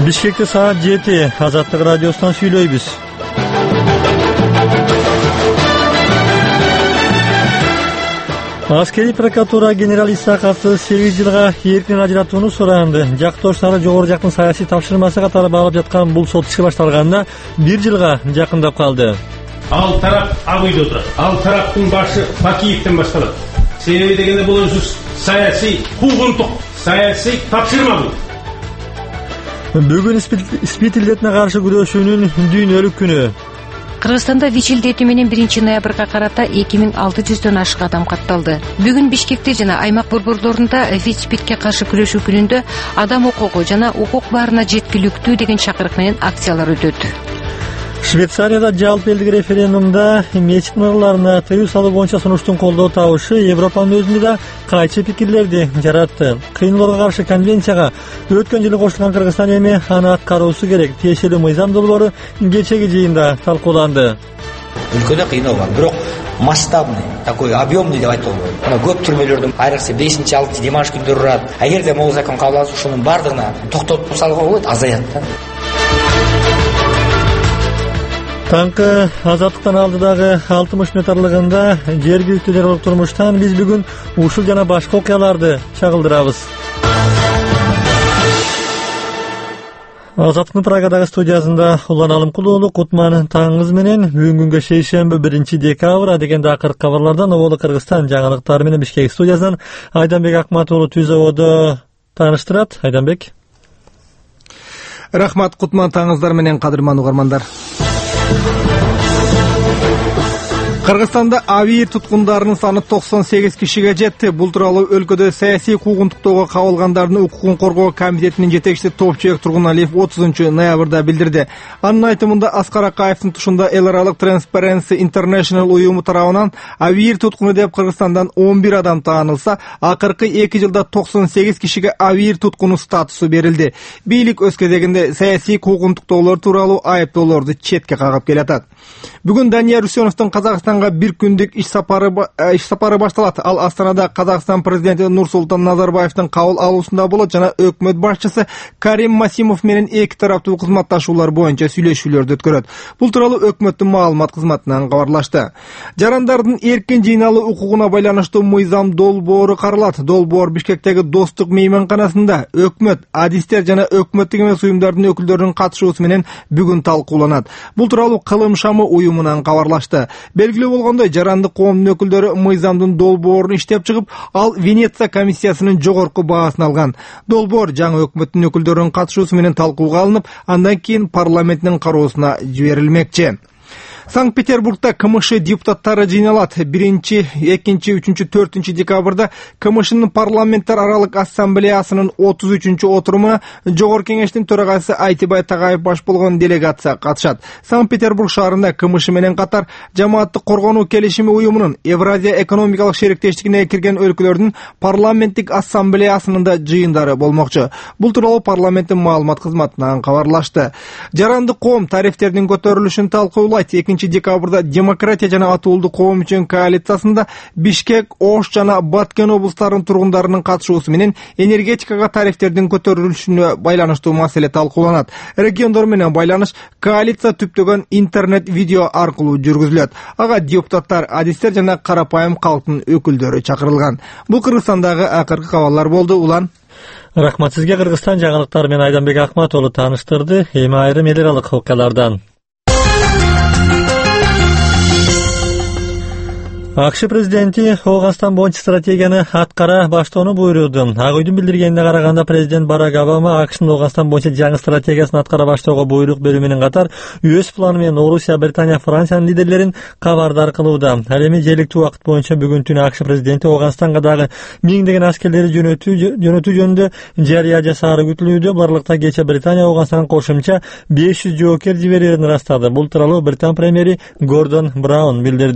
Бишкекте саат 7. Азаттык радиосунан сүйлөйбүз. Аскери прокуратура генерал Исаковду 8 жылга эркин ажыратууну суранды. Жактоштары жогору жактын саясий тапшырмасы катары багып жаткан бул сот иши башталганына 1 жылга жакындап калды. Ал тарап ак үйдө отурат. Ал тараптын башы Бакиевден башталат. Себеби дегенде бул өзү саясий куугунтук, саясий тапшырма бул. Бүгүн СПИД илдетине каршы күрөшүүнүн дүйнөлүк күнү. Кыргызстанда ВИЧ илдети менен 1-ноябрга карата 2600дөн ашык адам катталды. Бүгүн Бишкекте жана аймак борборлорунда ВИЧ-СПИДке каршы күрөшүү күнүндө адам укугу жана укук баарына жеткиликтүү деген чакырык менен акциялар өтөт. Швейцарияда жалпы элдик референдумда мечит мырларына тыюу салуу боюнча сунуштун колдоо табышы Европанын өзүндө да кайчы пикирлерди жаратты. Кыйноолорго каршы конвенцияга өткөн жылы кошулган Кыргызстан эми аны аткаруусу керек. Тиешелүү мыйзам долбоору кечеги жыйында талкууланды. Өлкөдө кыйноо бар, бирок масштабный, такой объемный деп айтып болбойт. Мына көп түрмөлөрдө айрыкча 5-6 демаш күндөрү турат. Эгерде могул закон кабыл алса, ушунун бардыгына токтотуп салууга болот, азаят да. Таңкы Азаттыктан алдыдагы 60 мүнөт аралыгында жергиликтүү террорлук турмуштан биз бүгүн ушул жана башка окуяларды чагылдырабыз. Азаттыктын Прагадагы студиясында Улан Алымкулуулу Кутман таңыңыз менен бүгүнгү шейшемби 1-декабрь дегенде акыркы кабарлардан Оболу Кыргызстан жаңылыктары менен Бишкек студиясынан Айданбек Акматуулу Түзөбодо тааныштырат. Айданбек. Рахмат Кутман, таңыңыздар менен кадырман угармандар. Кыргызстанда авиа туткундарынын саны 98 кишиге жетти. Бул тууралуу өлкөдө саясий куугунтуктоого кабылгандардын укугун коргоо комитетинин жетекчиси Топчубек Тургуналиев 30-ноябрда билдирди. Анын айтымында Аскар Акаевдин тушунда эл аралык Transparency International уюму тарабынан авиа туткуну деп Кыргызстандан 11 адам таанылса, акыркы 2 жылда 98 кишиге авиа туткуну статусу берилди. Бийлик өз кезегинде саясий куугунтуктоолор тууралуу айыптоолорду четке кагып келатат. Бүгүн Данияр Үсеновдун Казакстанга бир күндүк иш сапары башталат. Ал Астанада Казакстан президенти Нурсултан Назарбаевдин кабыл алуусунда болот жана өкмөт башчысы Карим Масимов менен эки тараптуу кызматташуулар боюнча сүйлөшүүлөрдү өткөрөт. Бул тууралуу өкмөттүн маалымат кызматынан кабарлашты. Жарандардын эркин жыйналуу укугуна байланыштуу мыйзам долбоору каралат. Долбоор Бишкектеги Достук мейманканасында өкмөт, адистер жана өкмөттүк эмес уюмдардын өкүлдөрүнүн катышуусу менен бүгүн талкууланат. Бул тууралуу Кылым шамы уюмунан кабарлашты. Белгилүү болгондой, жарандык коомдун өкүлдөрү мыйзамдын долбоорун иштеп чыгып, ал Венеция комиссиясынын жогорку баасын алган. Долбоор жаңы өкмөттүн өкүлдөрүнүн катышуусу менен талкууга алынып, андан кийин парламенттин кароосуна жиберилмекчи. Санкт-Петербургда КМШ депутаттары жыйналат. 1, 2, 3, 4 декабрда КМШнын парламенттер аралык ассамблеясынын 33 отурумуна Жогорку кеңештин төрагасы Айтыбай Тагаев баш болгон делегация катышат. Санкт-Петербург шаарында КМШ менен катар Жамааттык коргонуу келишими уюмунун Евразия экономикалык шериктештигине кирген өлкөлөрдүн парламенттик ассамблеясынын да жыйындары болмокчу. Бул тууралуу парламенттин маалымат кызматынан кабарлашты. Жарандык коом тарифтердин көтөрүлүшүн талкуулайт. 2 декабрда Демократия жана Атуулдук коом үчүн коалициясында Бишкек, Ош жана Баткен облустарынын тургундарынын катышуусу менен энергетикага тарифтердин көтөрүлүшүнө байланыштуу маселе талкууланат. Региондор менен байланыш коалиция түптөгөн интернет-видео аркылуу жүргүзүлөт. Ага депутаттар, адистер жана карапайым калктын өкүлдөрү чакырылган. Бул Кыргызстандагы акыркы кабарлар болду. Улан. Рахмат сизге. Кыргызстан жаңылыктары менен Айданбек Акматуулу тааныштырды. Эми айрым эл аралык окуялардан. АКШ президенти Афганистан боюнча стратегияны аткара баштоону буйруду. Ак үйдүн билдиргенине караганда президент Барак Обама АКШнын Афганистан боюнча жаңы стратегиясын аткара баштоого буйрук берүү менен катар өз планы менен Орусия, Британия, Франциянын лидерлерин кабардар кылууда. Ал эми жергиликтүү убакыт боюнча бүгүн түнү АКШ президенти Афганистанга дагы 1000 аскерлери жөнөтүү жөнүндө жарыя жасаары күтүлүүдө. Барлыкта кече Британия Афганистанга кошумча 500 жоокер жиберерин ырастады. Бул тууралуу Британ премьери Гордон Браун билдирди.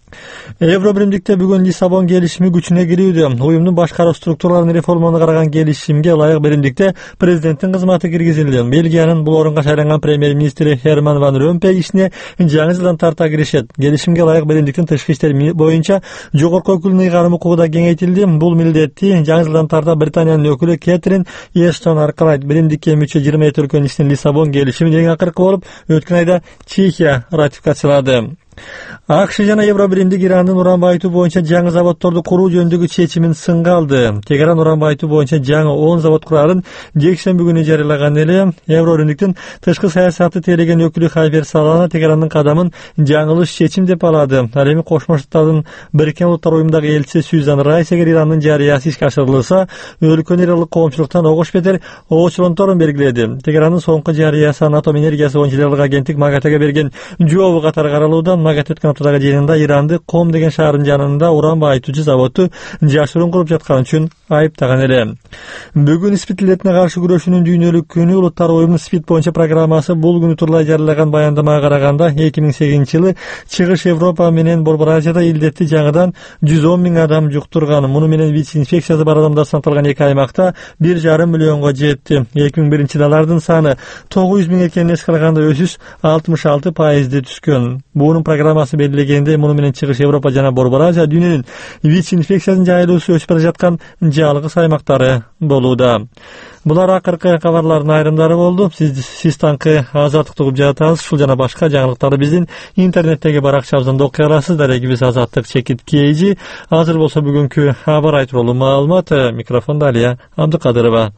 Евро биримдикте бүгүн Лиссабон келишими күчүнө кирүүдө. Уюмдун башкаруу структураларын реформаны караган келишимге ылайык биримдикте президенттин кызматы киргизилди. Бельгиянын бул орунга шайланган премьер-министри Херман ван Ромпей ишине жаңы жылдан тарта киришет. Келишимге ылайык биримдиктин тышкы иштер боюнча жогорку өкүлүнүн ыйгарымы укугу да кеңейтилди. Бул милдетти жаңы жылдан тарта Британиянын өкүлү Кэтрин Эштон аркалайт. Биримдикке мүчө 27 өлкөнүн ичинен Лиссабон келишими эң акыркы болуп, өткөн айда Чехия ратификациялады. АКШ жана Евро биримдик Ирандын уран байытуу боюнча жаңы заводдорду куруу жөнүндөгү чечимин сынга алды. Тегеран уран байытуу боюнча жаңы 10 завод курарын жекшемби күнү жарыялаган эле. Евро биримдиктин тышкы саясатты тейлеген өкүлү Хайфер Салана Тегерандын кадамын жаңылыш чечим деп алады. Ал эми Кошмо Штаттардын Бириккен Улуттар уюмундагы элчиси Сюзан Райс эгер Ирандын жарыясы ишке ашырылса, өлкөнү ирандык коомчулуктан огош бетер оочулонторун белгиледи. Тегерандын соңку жарыясы атом энергиясы боюнча элдик агенттик МАГАТЭге берген жообу катары каралууда. МАГАТЭ өткөн аптадагы жыйынында Иранды Ком деген шаардын жанында уран байытуучу заводду жашыруун куруп жаткан үчүн айыптаган эле. Бүгүн СПИД илетине каршы күрөшүүнүн дүйнөлүк күнү. Улуттар уюмунун СПИД боюнча программасы бул күнү турлай жарыялаган баяндамага караганда 2008-жылы Чыгыш Европа менен Борбор Азияда илдетти жаңыдан 110 миң адам жуктурган. Муну менен ВИЧ-инфекциясы бар адамдар санатылган эки аймакта 1,5 миллионго жетти. 2001-жылы алардын саны 900 миң экенин эске алганда өсүш 66% түшкөн. Бунун программасы белгилегенде, муну менен Чыгыш Европа жана Борбор Азия дүйнөнүн ВИЧ-инфекциясынын жайылуусу өсүп бара жаткан жалгыз аймактары болууда. Булар акыркы кабарлардын айрымдары болду. Сиз таңкы Азаттыкты угуп жатасыз. Ушул жана башка жаңылыктарды биздин интернеттеги баракчабыздан окуй аласыз. Дарегибиз Азаттык чекит KG. Азыр болсо бүгүнкү абар тууралуу маалымат. Микрофондо Алия Абдыкадырова.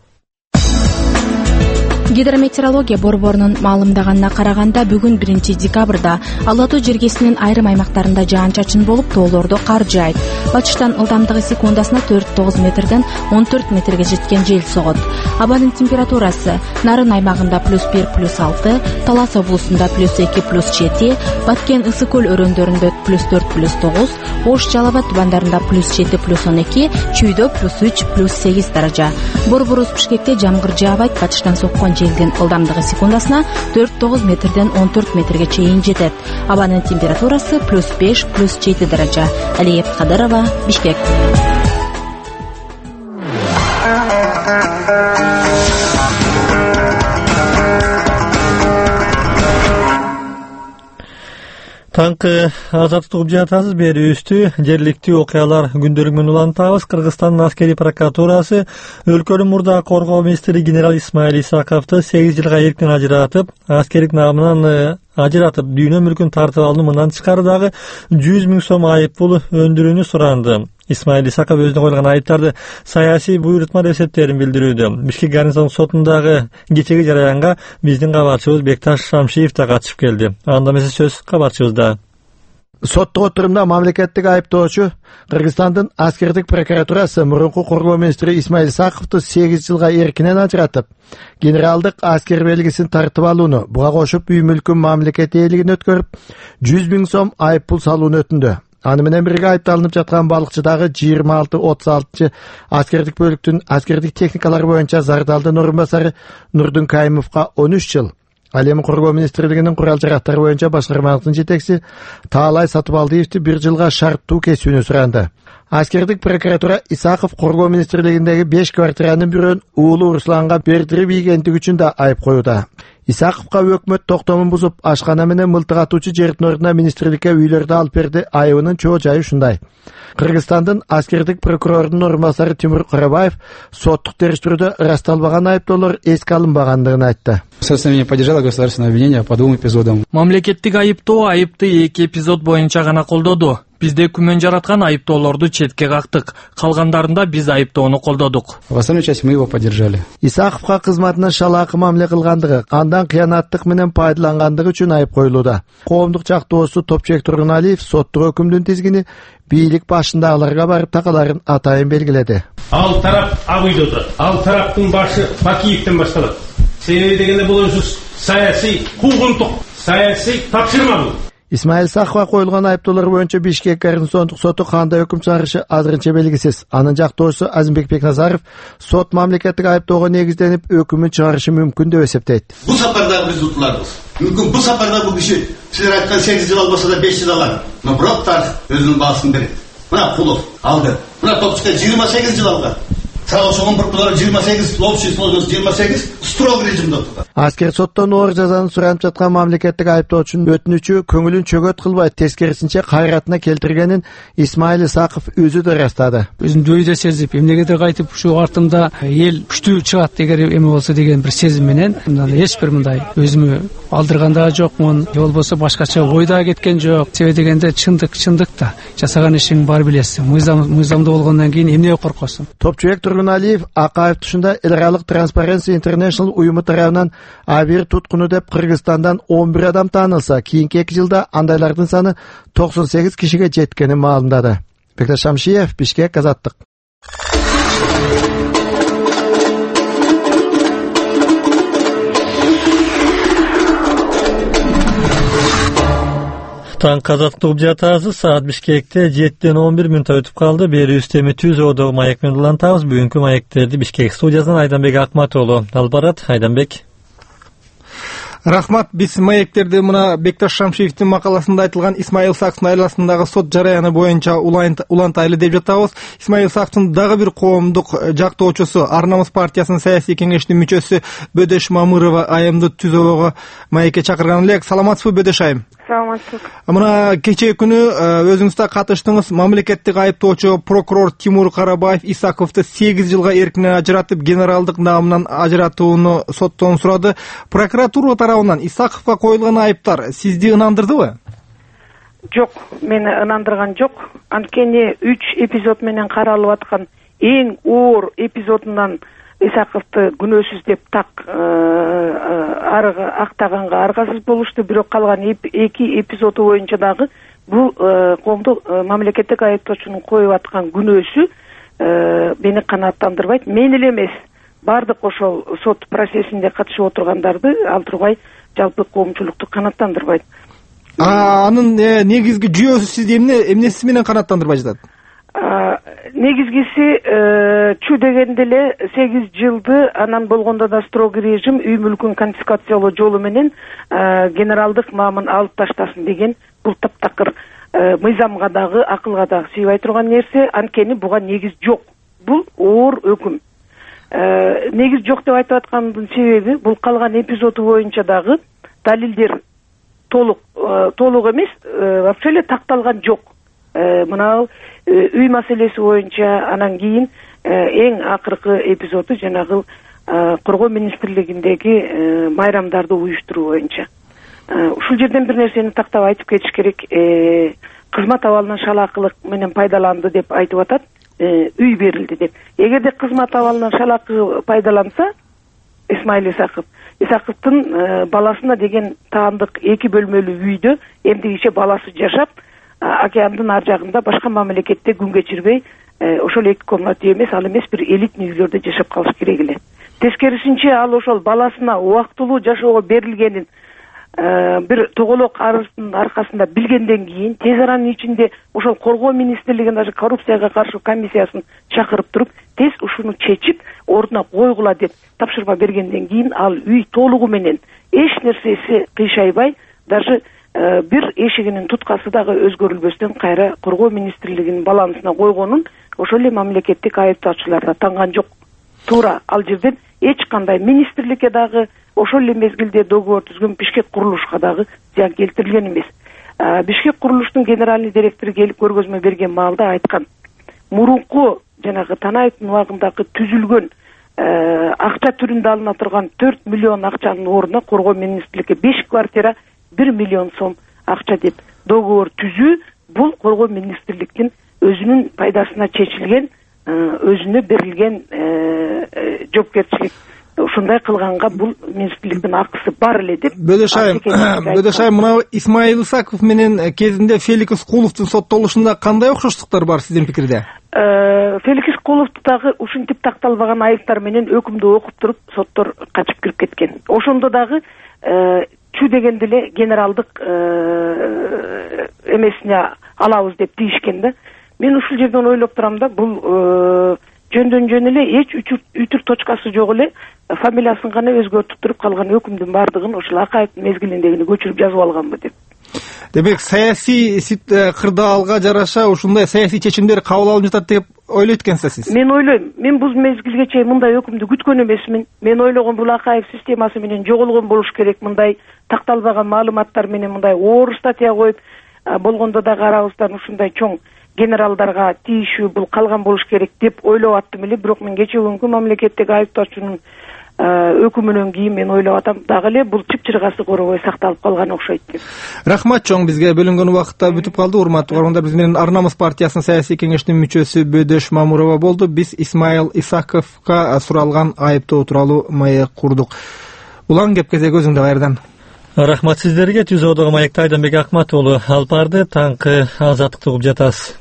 Гидрометеорология борборунун маалымдаганына караганда бүгүн 1-декабрда Ала Тоо жергесинин айрым аймактарында жаан-чачын болуп, тоолордо кар жаайт. Батыштан ылдамдыгы секундасына 4-9 метрден 14 метрге жеткен жел согот. Абанын температурасы Нарын аймагында +1 +6, Талас облусунда +2 +7, Баткен Ысык көл өрөөндөрүндө +4 +9, Ош Жалал Абад тубандарында +7 +12, Чүйдө +3 +8 даража. Борборубуз Бишкекте жамгыр жаабайт, батыштан соккон желдин ылдамдыгы секундасына 4-9 метрден 14 метрге чейин жетет. Абанын температурасы +5 +7 даража. Алия Абдыкадырова, Бишкек. Таңкы Азаттыкты угуп жатасыз. Берүүбүздү жергиликтүү окуялар күндөрү менен улантабыз. Кыргызстандын аскери прокуратурасы өлкөнүн мурдагы коргоо министри генерал Исмаил Исаковду 8 жылга эркин ажыратып, аскердик намынан дүйнө мүлкүн тартып алууну мындан тышкары дагы 100 миң сом айып пул өндүрүүнү суранды. Исмаил Исаков өзүнө коюлган айыптарды саясий буйрутма деп эсептээрин билдирүүдө. Бишкек гарнизондук сотундагы кечеги жараянга биздин кабарчыбыз Бекташ Шамшиев да катышып келди. Анда эмесе сөз кабарчыбызда. Соттук отурумда мамлекеттик айыптоочу Кыргызстандын аскердик прокуратурасы мурунку коргоо министри Исмаил Исаковду 8 жылга эркинен ажыратып, генералдык аскер белгисин тартып алууну, буга кошуп үй мүлкүн мамлекет ээлигине өткөрүп, 100 миң сом айып пул салууну өтүндү. Аны менен бирге айыпталынып жаткан балыкчыдагы 26-36 аскердик бөлүктүн аскердик техникалары боюнча Зардалдын орун басары Нурдун Кайымовго 13 жыл, ал эми коргоо министрлигинин курал жарактары боюнча башкарманын жетекчиси Таалай Сатыбалдиевди 1 жылга шарттуу кесүүнү суранды. Аскердик прокуратура Исаков коргоо министрлигиндеги 5 квартиранын бирөөн уулу Русланга бердирип ийгендиги үчүн да айып коюуда. Исаковго өкмөт токтомун бузуп, ашкана менен мылтык атуучу жердин ордуна министрликке үйлөрдү алып берди. Айыбынын чоо жайы ушундай. Кыргызстандын аскердик прокурорунун орун басары Тимур Карабаев соттук териштирүүдө ырасталбаган айыптоолор эске алынбагандыгын айтты. Следствие поддержало государственное обвинение по 2 эпизодам. Мамлекеттик айыптоо айыпты 2 эпизод боюнча гана колдоду. Бизде күмөн жараткан айыптоолорду четке кактык. Калгандарында биз айыптоону колдодук. В остальную часть мы его поддержали. Исаковго кызматынан шалаакы мамиле кылгандыгы, андан кыянаттык менен пайдалангандыгы үчүн айып коюлууда. Коомдук жактоосу Топчубек Тургуналиев соттук өкүмдүн тизгини бийлик башындагыларга барып такаларын атайын белгиледи. Ал тарап ак үйдө отурат. Ал тараптын башы Бакиевден башталат. Себеби дегенде бул өзү саясий куугунтук, саясий тапшырма бул. Исмаил Исаковго коюлган айыптоолор боюнча Бишкек гарнизондук соту кандай өкүм чыгарышы азырынча белгисиз. Анын жактоочусу Азимбек Бекназаров сот мамлекеттик айыптоого негизденип өкүмүн чыгарышы мүмкүн деп эсептейт. Бул сапарда биз утуларбыз. Мүмкүн бул сапарда бул киши силер айткан 8 жыл албаса да 5 жыл алат. Но бирок тарих өзүнүн баасын берет. Мына Кулов алды. Мына Топчука 28 жыл алган. Саошогон буркулар 28, общий сложность 28, строг режимде отурат. Аскер соттон оор жазаны суранып жаткан мамлекеттик айыптоочунун өтүнүчү көңүлүн чөгөт кылбай, тескерисинче кайратына келтиргенин Исмаил Исаков өзү да ырастады. Өзүмдү өйдө сезип, эмнегедир кайтып ушу артымда эл күчтүү чыгат дегер эме болсо деген бир сезим менен эч бир мындай өзүмө алдырган да жокмун, же болбосо башкача ойда кеткен жок. Себеби дегенде чындык да. Жасаган ишиң бар билесиң. Мыйзамда болгондон кийин эмнеге коркосуң? Топчубек Тургуналиев Акаев тушунда эл аралык Transparency International уюму тарабынан Авир туткуну деп Кыргызстандан 11 адам таанылса, кийинки 2 жылда андайлардын саны 98 кишиге жеткенин маалымдады. Бекташ Шамшиев, Бишкек, Азаттык. Таң Азаттык угуп жатабыз. Саат Бишкекте 7-ден 11 мүнөт өтүп калды. Бери үстөмү Түзөөдөгү маек менен улантабыз. Бүгүнкү маектерди Бишкек студиясынан Айданбек Акматоğlu алып барат. Айданбек. Рахмат. Биз маектерди мына Бекташ Шамшиевдин макаласында айтылган Исмаил Исаковдун айласындагы сот жараяны боюнча улантайлы деп жатабыз. Исмаил Исаковдун дагы бир коомдук жактоочусу, Ар намыс партиясынын саясий кеңештин мүчөсү Бөдөш Мамырова айымды Түзөөгө маекке чакырган элек. Саламатсызбы Бөдөш айым? Саламатсыз. Мына кечээ күнү өзүңүз да катыштыңыз. Мамлекеттик айыптоочу прокурор Тимур Карабаев Исаковду 8 жылга эркинен ажыратып, генералдык наамынан ажыратууну соттон сурады. Прокуратура тарабынан Исаковго коюлган айыптар сизди ынандырдыбы? Жок, мени ынандырган жок. Анткени 3 эпизод менен каралып аткан эң оор эпизодунан Исаковду күнөөсүз деп так актаганга аргасыз болушту. Бирок калган 2 эпизоду боюнча дагы бул коомдук мамлекеттик айыптоочунун коюп аткан күнөөсү мени канааттандырбайт. Мен эле эмес, бардык ошол сот процессинде катышып отургандарды ал турбай жалпы коомчулукту канааттандырбайт. Анын негизги жүйөсү сизди эмнеси менен канааттандырбай жатат? Негизгиси чү дегенде эле 8 жылды, анан болгондо да строгий режим үй мүлкүн конфискациялоо жолу менен генералдык маамын алып таштасын деген бул таптакыр мыйзамга дагы акылга дагы сыйбай турган нерсе. Анткени буга негиз жок. Бул оор өкүм. Негиз жок деп айтып аткандын себеби бул калган эпизоду боюнча дагы далилдер толук эмес, вообще эле такталган жок. Мына үй маселеси боюнча, анан кийин эң акыркы эпизоду жанагы Коргоо министрлигиндеги майрамдарды уюштуруу боюнча. Ушул жерден бир нерсени тактап айтып кетиш керек. Кызмат абалынан шалакылык менен пайдаланды деп айтып атат. Үй берилди деп. Эгерде кызмат абалынан шалакы пайдаланса, Исмаил Исаковдун баласына деген таандык 2 бөлмөлүү үйдө эмдигиче баласы жашап, океандын ар жагында башка мамлекетте күн кечирбей, ошол 2 комната эмес, ал эмес бир элитный үйлөрдө жашап калыш керек эле. Тескерисинче ал ошол баласына убактылуу жашоого берилгенин бир тоголок арыздын аркасында билгенден кийин тез аранын ичинде ошол Коргоо министрлигинин даже коррупцияга каршы комиссиясын чакырып туруп, тез ушуну чечип ордуна койгула деп тапшырма бергенден кийин ал үй толугу менен эч нерсеси кыйшайбай, даже бир эшигинин туткасы дагы өзгөрүлбөстөн кайра Коргоо министрлигинин балансына койгонун ошол эле мамлекеттик айыптоочулар да танган жок. Туура ал жерден эч кандай министрликке дагы, ошол эле мезгилде договор түзгөн Бишкек курулушка дагы зыян келтирилген эмес. Бишкек курулуштун генеральный директору келип көргөзмө берген маалда айткан, мурунку жанагы Танаевдин убагындагы түзүлгөн акча түрүндө алына турган 4 миллион акчанын ордуна Коргоо министрликке 5 квартира 1 миллион сом акча деп договор түзүү, бул Коргоо министрликтин өзүнүн пайдасына чечилген, өзүнө берилген жоопкерчилик. Ушундай кылганга бул министрликтин акысы бар эле деп. Бөдөш айым, мына Исмаил Исаков менен кезинде Феликс Куловдун соттолушунда кандай окшоштуктар бар сиздин пикирде? Феликс Куловду дагы ушинтип такталбаган айыптар менен өкүмдү окуп туруп соттор качып кирип кеткен. Ошондо дагы чү дегенде эле генералдык эмесине алабыз деп дейишкен да. Мен ушул жерден ойлоп турам да, бул жөндөн жөн эле эч үтүр точкасы жок эле фамилиясын гана өзгөртүп туруп калган өкүмдүн бардыгын ошол Акаевдин мезгилиндегини көчүрүп жазып алганбы деп. Демек саясий кырдаалга жараша ушундай саясий чечимдер кабыл алынып жатат деп ойлойт экенсиз сиз? Мен ойлойм. Мен бул мезгилге чейин мындай өкүмдү күткөн эмесмин. Мен ойлогом бул Акаев системасы менен жоголгон болуш керек. Мындай такталбаган маалыматтар менен мындай оор статья коюп, болгондо да карабыздан ушундай чоң генералдарга тийишүү бул калган болуш керек деп ойлоп аттым эле. Бирок мен кечээ күнкү мамлекеттик айыптоочунун өкүмүнөн кийин мен ойлоп атам, дагы эле бул чыпчыргасы коробой сакталып калган окшойт деп. Рахмат чоң, бизге бөлүнгөн убакытта бүтүп калды. Урматтуу көрөрмандар, биз менен Ар намыс партиясынын саясий кеңешинин мүчөсү Бөдөш Мамурова болду. Биз Исмаил Исаковго суралган айыптоо тууралуу маек курдук. Улан кеп кезеги өзүңдө кайрадан. Рахмат сиздерге. Түзөөдөгү маекте Айданбек Акмат уулу алып барды. Таңкы азаттыкты угуп жатасыз.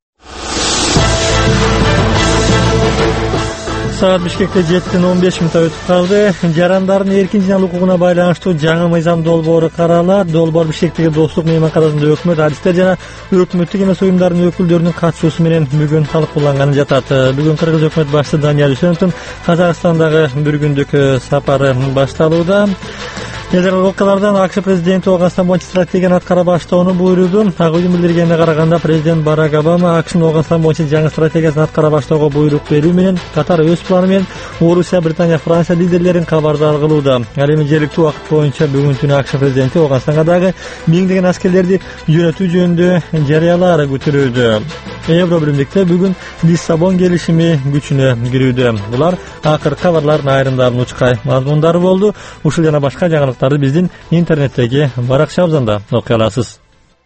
Саат Бишкекте 7:15 өтүп калды. Жарандардын эркин жыйналуу укугуна байланыштуу жаңы мыйзам долбоору каралат. Долбоор Бишкектеги Достук мейманканасында өкмөт, адистер жана өкмөттүк эмес уюмдардын өкүлдөрүнүн катышуусу менен бүгүн талкууланганы жатат. Бүгүн Кыргыз өкмөт башчысы Данияр Үсөновдун Казакстандагы бир күндүк сапары башталууда. Элдер окуялардан АКШ президенти Ооганстан боюнча стратегияны аткара баштоону буйруду. Ак үйдүн билдиргенине караганда, президент Барак Обама АКШнын Ооганстан боюнча жаңы стратегиясын аткара баштоого буйрук берүү менен катар өз планы менен Орусия, Британия, Франция лидерлерин кабардар кылууда. Ал эми жергиликтүү убакыт боюнча бүгүн түнү АКШ президенти Ооганстанга дагы миңдеген аскерлерди жөнөтүү жөнүндө жарыялар күтүрүүдө. Евро биримдикте бүгүн Лиссабон келишими күчүнө кирүүдө. Булар акыркы кабарлардын айрымдарын учкай мазмундары болду. Ушул жана башка жаңылыктарды биздин интернеттеги баракчабыздан окуй аласыз.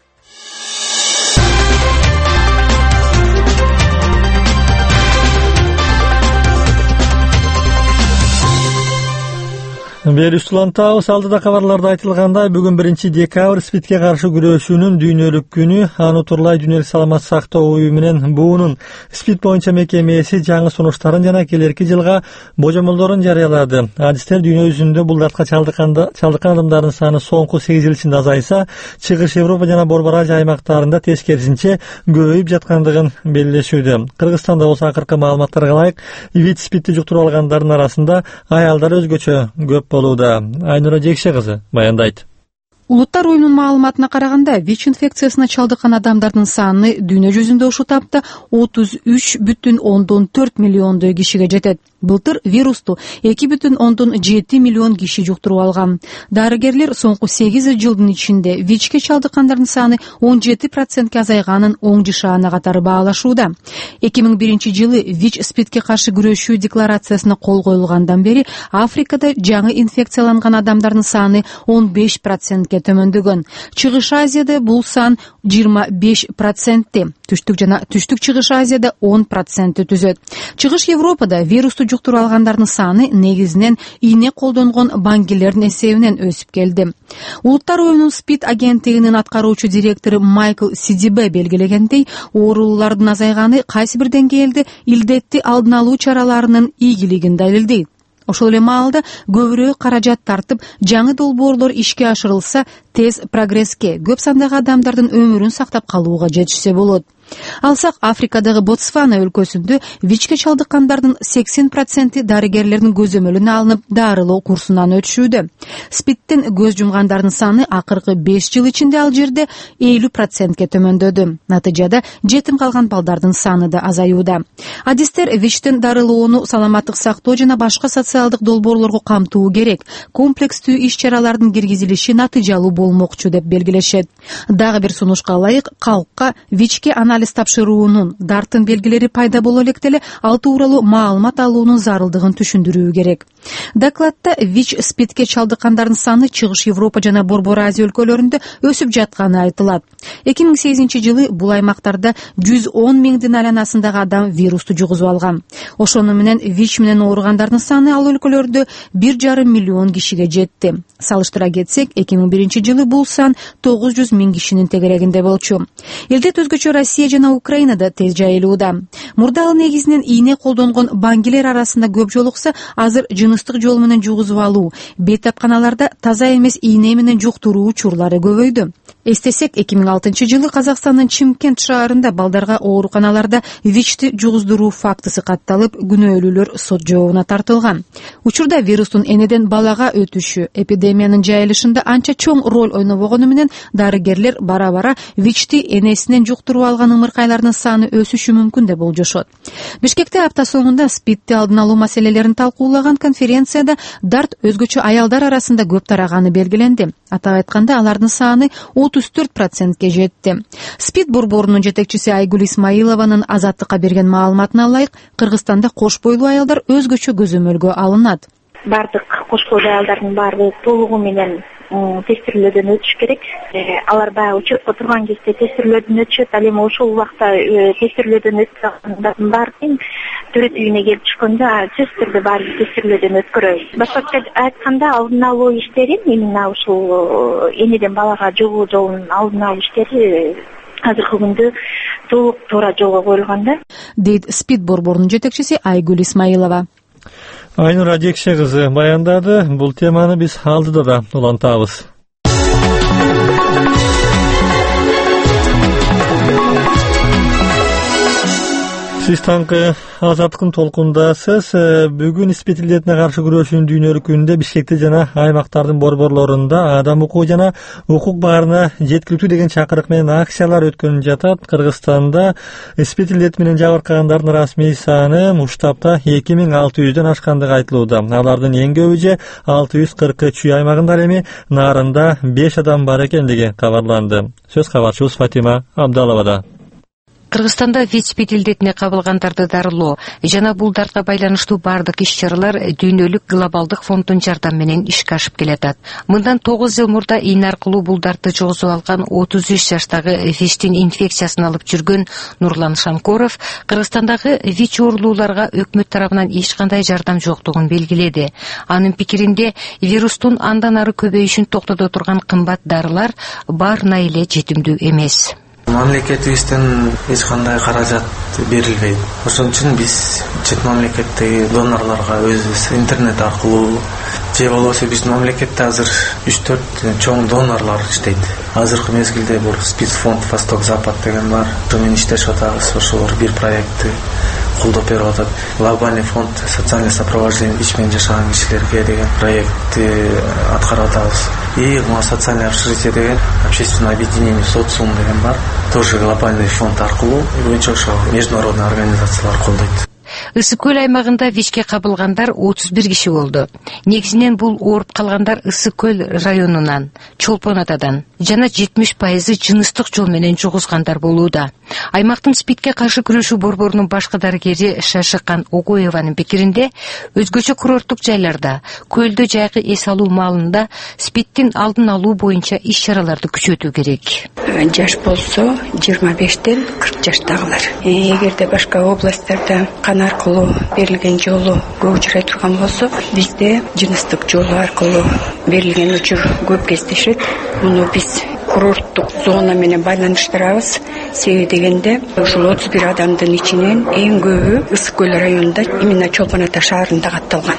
Берүүчү улантабыз. Алдыда кабарларда айтылгандай, бүгүн 1-декабрь СПИДке каршы күрөшүүнүн дүйнөлүк күнү. Аны турлай Дүйнөлүк саламат сактоо уюму менен буунун СПИД боюнча мекемеси жаңы сунуштарын жана келерки жылга божомолдорун жарыялады. Адистер дүйнө жүзүндө бул дартка чалдыккан адамдардын саны соңку 8 жыл ичинде азайса, Чыгыш Европа жана Борбор Азия аймактарында тескерисинче көбөйүп жаткандыгын белгилешүүдө. Кыргызстанда болсо акыркы маалыматтарга ылайык ВИЧ-СПИДти жуктуруп алгандардын арасында аялдар өзгөчө көп болууда. Айнура Жекше кызы баяндайт. Улуттар уюмунун маалыматына караганда, ВИЧ инфекциясына чалдыккан адамдардын саны дүйнө жүзүндө ушул тапта 33,4 миллиондой кишиге жетет. Былтыр вирусту 2,7 миллион киши жуктуруп алган. Дарыгерлер соңку 8 жылдын ичинде ВИЧке чалдыккандардын саны 17%ке азайганын оң жышаана катары баалашууда. 2001 жылы ВИЧ-СПИДке каршы күрөшүү декларациясына кол коюлгандан бери Африкада жаңы инфекцияланган адамдардын саны 15%ке төмөндөгөн. Чыгыш Азияда бул сан 25%, түштүк Чыгыш Азияда 10% түзөт. Чыгыш Европада вирусту жуктуруп алгандардын саны негизинен ийне колдонгон баңгилердин эсебинен өсүп келди. Улуттар уюмунун СПИД агенттигинин аткаруучу директору Майкл Сидибе белгилегендей, оорулардын азайганы кайсы бир деңгээлде илдетти алдын алуу чараларынын ийгилигин далилдейт. Ошол эле маалда көбүрөөк каражат тартып, жаңы долбоорлор ишке ашырылса, тез прогресске, көп сандагы адамдардын өмүрүн сактап калууга жетишсе болот. Алсак, Африкадагы Ботсвана өлкөсүндө ВИЧке чалдыккандардын 80% дарыгерлердин көзөмөлүнө алынып, дарылоо курсунан өтүшүүдө. СПИДтен көз жумгандардын саны акыркы 5 жыл ичинде ал жерде 50%ке төмөндөдү. Натыйжада жетим калган балдардын саны да азаюуда. Адистер ВИЧтен дарылоону саламаттык сактоо жана башка социалдык долбоорлорго камтуу керек. Комплекстүү иш-чаралардын киргизилиши натыйжалуу болмокчу деп белгилешет. Дагы бир сунушка ылайык, калкка ВИЧке анализ тапшыруунун, дартын белгилери пайда боло элек деле ал тууралуу маалымат алуунун зарылдыгын түшүндүрүү керек. Докладта ВИЧ-СПИДке чалдыккандардын саны Чыгыш Европа жана Борбор Азия өлкөлөрүндө өсүп жатканы айтылат. 2008 жылы бул аймактарда 110 миңдин айланасындагы адам вирусту жугузуп алган. Ошону менен ВИЧ менен ооругандардын саны ал өлкөлөрдө 1,5 миллион кишиге жетти. Салыштыра кетсек, 2001 жылы бул сан 900 миң кишинин тегерегинде болчу. Элдет өзгөчө Россия жана Украинада тез жайылууда. Мурда ал негизинен ийне колдонгон баңгилер арасында көп жолукса, азыр жыныстык жыныстык жол менен жугузуп алуу, бейтапканаларда таза эмес ийне менен жуктуруу учурлары көбөйдү. Эстесек, 2006-жылы Казакстандын Чымкент шаарында балдарга ооруканаларда ВИЧти жугуздуруу фактысы катталып, күнөөлүүлөр сот жообуна тартылган. Учурда вирустун энеден балага өтүшү, эпидемиянын жайылышында анча чоң роль ойнобогону менен дарыгерлер бара-бара ВИЧти энесинен жуктуруп алган ымыркайлардын саны өсүшү мүмкүн деп болжошот. Бишкекте апта соңунда СПИДти алдын алуу маселелерин талкуулаган конференцияда дарт өзгөчө аялдар арасында көп тараганы белгиленди. Атап айтканда, алардын саны 34%ке жетти. СПИД борборунун жетекчиси Айгүл Исмаилованын Азаттыкка берген маалыматына ылайык, Кыргызстанда кош бойлуу аялдар өзгөчө көзөмөлгө алынат. Бардык кош бойлуу аялдардын баары толугу менен тестирлөөдөн өтүш керек. Алар баягы учурда турган кезде тестирлөөдөн өтүшөт. Ал эми ошол убакта тестирлөөдөн өткөндөрдүн баарын төрөт үйүнө келип түшкөндө сөзсүз түрдө баарын тестирлөөдөн өткөрөбүз. Башкача айтканда, алдын алуу иштери, именно ушул энеден балага жугуу жолунун алдын алуу иштери азыркы күндө толук туура жолго коюлган да, дейт СПИД борборунун жетекчиси Айгүл Исмаилова. Айнур Адекше кызы баяндады. Бул теманы биз алдыда да улантабыз. Сиз таңкы Азаттыктын толкундасыз. Бүгүн СПИД илдетине каршы күрөшүүнүн дүйнөлүк күнүндө Бишкекте жана аймактардын борборлорунда адам укугу жана укук баарына жеткиликтүү деген чакырык менен акциялар өткөнүп жатат. Кыргызстанда СПИД илдети менен жабыркагандардын расмий саны уштапта 2600дөн ашкандыгы айтылууда. Алардын эң көбү 640 Чүй аймагында, ал эми Нарында 5 адам бар экендиги кабарланды. Сөз кабарчыбыз Фатима Абдаловада. Кыргызстанда ВИЧ илдетине кабылгандарды дарылоо жана бул дартка байланыштуу бардык иш-чаралар дүйнөлүк глобалдык фонддун жардамы менен ишке ашып келатат. Мындан 9 жыл мурда ийне аркылуу бул дартты жугузуп алган 33 жаштагы ВИЧтин инфекциясын алып жүргөн Нурлан Шамкоров Кыргызстандагы ВИЧ оорулууларга өкмөт тарабынан эч кандай жардам жоктугун белгиледи. Анын пикиринде, вирустун андан ары көбөйүшүн токтото турган кымбат дарылар баарына эле жетимдүү эмес. Мамлекетибизден эч кандай каражат берилбейт. Ошон үчүн биз чет мамлекеттеги донорлорго өзүбүз интернет аркылуу же болбосо биздин мамлекетте азыр 3-4 чоң донорлор иштейт. Азыркы мезгилде бул СПИД фонд Восток-Запад деген бар. Ошо менен иштешип атабыз. Ошолор бир проектти колдоп берип атат. Глобальный фонд социальное сопровождение ичмен жашаган кишилерге деген проектти аткарып атабыз. И социальное общежитие деген общественное объединение социум деген бар. Тоже глобальный фонд аркылуу боюнча ошо международный организациялар колдойт. Ысык көл аймагында ВИЧке кабылгандар 31 киши болду. Негизинен бул ооруп калгандар Ысык көл районунан, Чолпон Атадан жана 70% жыныстык жол менен жугузгандар болууда. Аймактын СПИДке каршы күрөшүү борборунун башкы дарыгери Шашыкан Огоеванын пикиринде, өзгөчө курорттук жайларда, көлдө жайкы эс алуу маалында СПИДтин алдын алуу боюнча иш-чараларды күчөтүү керек. Жаш болсо 25-тен 40 жаштагылар. Эгерде башка областтарда кан аркылуу берилген жолу көп учурай турган болсо, бизде жыныстык жолу аркылуу берилген учур көп кездешет. Муну биз курорттук зона менен байланыштырабыз. Себеби дегенде, ушул 31 адамдын ичинен эң көбү Ысык көл районунда, именно Чолпон Ата шаарында катталган.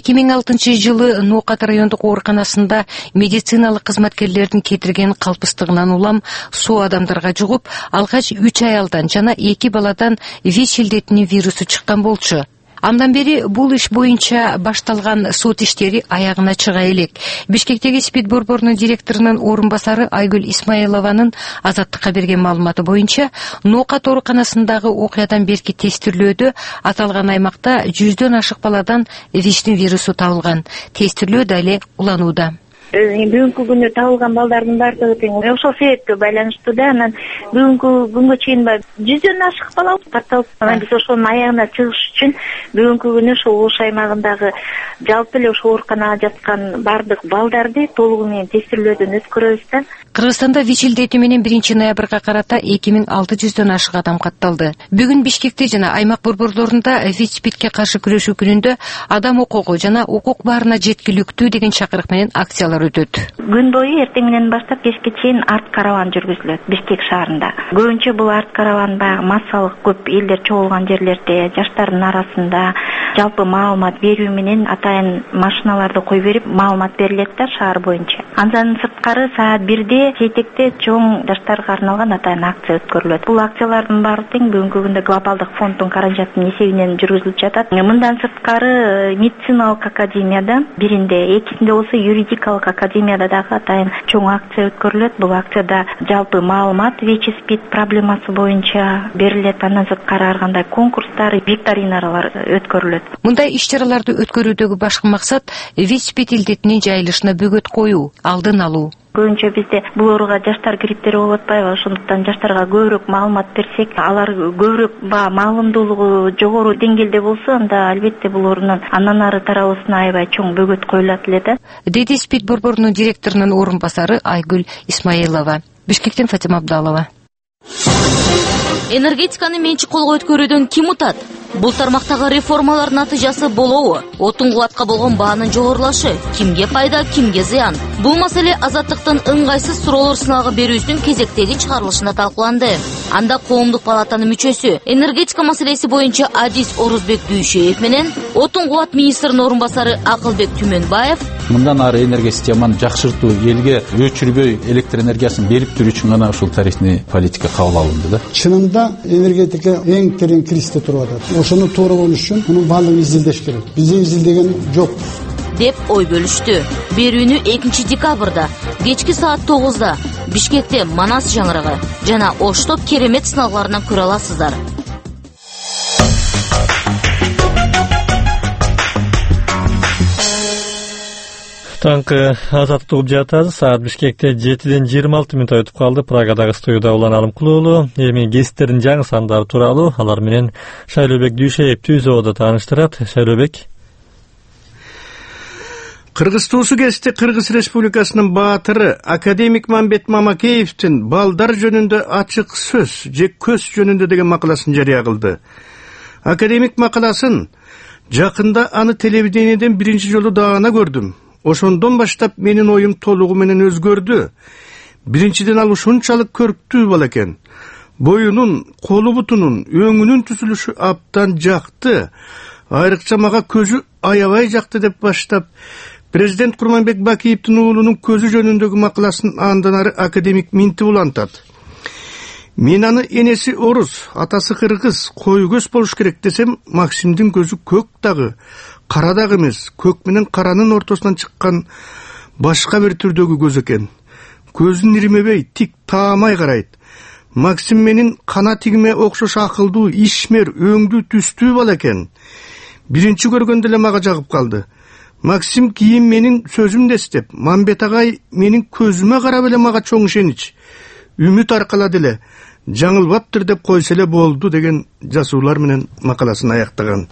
2006-жылы Ноокат райондук ооруканасында медициналык кызматкерлердин кетирген калпыстыгынан улам суу адамдарга жугуп, алгач 3 аялдан жана 2 баладан ВИЧ илдетинин вирусу чыккан болчу. Андан бери бул иш боюнча башталган сот иштери аягына чыга элек. Бишкектеги СПИД борборунун директорунун орун басары Айгүл Исмаилованын Азаттыкка берген маалыматы боюнча, Ноокат ооруканасындагы окуядан берки тестирлөөдө аталган аймакта 100дөн ашык баладан ВИЧтин вирусу табылган. Тестирлөө дали уланууда. Бүгүнкү күнү табылган балдардын баардыгы тең ошол себепке байланыштуу да. Анан бүгүнкү күнгө чейин 100дөн ашык бала катталып, анан биз ошонун аягына чыгыш үчүн бүгүнкү күнү ошол Ош аймагындагы жалпы эле ошол ооруканага жаткан баардык балдарды толугу менен тестирлөөдөн өткөрөбүз да. Кыргызстанда ВИЧ илдети менен 1-ноябрга карата 2600дөн ашык адам катталды. Бүгүн Бишкекте жана аймак борборлорунда ВИЧ-СПИДке каршы күрөшүү күнүндө адам укугу жана укук баарына жеткиликтүү деген чакырык менен акциялар өтөт. Күн бою эртең менен баштап кечке чейин арт караван жүргүзүлөт Бишкек шаарында. Көбүнчө бул арт караван баягы массалык көп элдер чогулган жерлерде, жаштардын арасында, жалпы маалымат берүү менен атайын машиналарды кое берип маалымат берилет да шаар боюнча. Андан сырткары саат 1-де Сейтекте чоң жаштарга арналган атайын акция өткөрүлөт. Бул акциялардын баары тең бүгүнкү күндө глобалдык фонддун каражатынын эсебинен жүргүзүлүп жатат. Мындан сырткары медициналык академияда биринде, экисинде болсо юридикалык академияда дагы атайын чоң акция өткөрүлөт. Бул акцияда жалпы маалымат ВИЧ-СПИД проблемасы боюнча берилет. Андан сырткары ар кандай конкурстар, викториналар өткөрүлөт. Мындай иш-чараларды өткөрүүдөгү башкы максат ВИЧ-СПИД илдетинин жайылышына бөгөт коюу, алдын алуу. Көбүнчө бизде бул ооруга жаштар криптери болуп атпайбы? Ошондуктан жаштарга көбүрөөк маалымат берсек, алар көбүрөөк маалымдуулугу жогору деңгээлде болсо, анда албетте бул оорунун андан ары таралуусуна аябай чоң бөгөт коюлат эле да. Деди СПИД борборунун директорунун орун басары Айгүл Исмаилова. Бишкектен Фатима Абдалова. Энергетиканы менчик колго өткөрүүдөн ким утат? Бул тармактагы реформалар натыйжасы болобу? Отун кубатка болгон баанын жогорулашы кимге пайда, кимге зыян? Бул маселе Азаттыктын ыңгайсыз суроолор сынагы берүүсүнүн кезектеги чыгарылышында талкууланды. Анда коомдук палатанын мүчөсү, энергетика маселеси боюнча Адис Орузбек Дүйшеев менен отун кубат министринин орун басары Акылбек Түмөнбаев мындан ары энергия системаны жакшыртуу, элге өчүрбөй электр энергиясын берип туруу үчүн гана ушул тарихный политика кабыл алынды да. Чынында энергетика эң терең кризисте туруп атат. Ошону туура болуш үчүн мунун баардыгын изилдеш керек. Биз изилдеген жокпуз деп ой бөлүштү. Берүүнү 2 декабрда кечки саат 9-да Бишкекте Манас жаңырыгы жана Ошто керемет сыналгыларынан көрө аласыздар. Таңкы азаттык угуп жатабыз. Саат Бишкекте 7-ден 26 мүнөт өтүп калды. Прагадагы студияда Улан Алымкулуулу эми гезиттердин жаңы сандары тууралуу алар менен Шайлообек Дүйшеев Түзөөдө тааныштырат. Шайлообек. Кыргыз туусу гезити Кыргыз Республикасынын баатыры академик Мамбет Мамакеевдин балдар жөнүндө ачык сөз же көз жөнүндө деген макаласын жарыя кылды. Академик макаласын жакында аны телевидениеден биринчи жолу даана көрдүм. Ошондон баштап менин оюм толугу менен өзгөрдү. Биринчиден ал ушунчалык көрктүү бала экен. Боюнун, колу бутунун, өңүнүн түзүлүшү абдан жакты. Айрыкча мага көзү аябай жакты деп баштап, президент Курманбек Бакиевдин уулунун көзү жөнүндөгү макаласын андан ары академик минтип улантат. Мен аны энеси орус, атасы кыргыз, кой көз болуш керек десем, Максимдин көзү көк дагы, кара дагы эмес, көк менен каранын ортосунан чыккан башка бир түрдөгү көз экен. Көзүн иримебей, тик таамай карайт. Максим менин кана тигиме окшош акылдуу, ишмер, өңдүү, түстүү бала экен. Биринчи көргөндө эле мага жагып калды. Максим кийин менин сөзүмдү эстеп, Мамбет агай менин көзүмө карап эле мага чоң ишенич, үмүт аркалады эле, жаңылбаптыр деп койсо эле болду деген жазуулар менен макаласын аяктаган.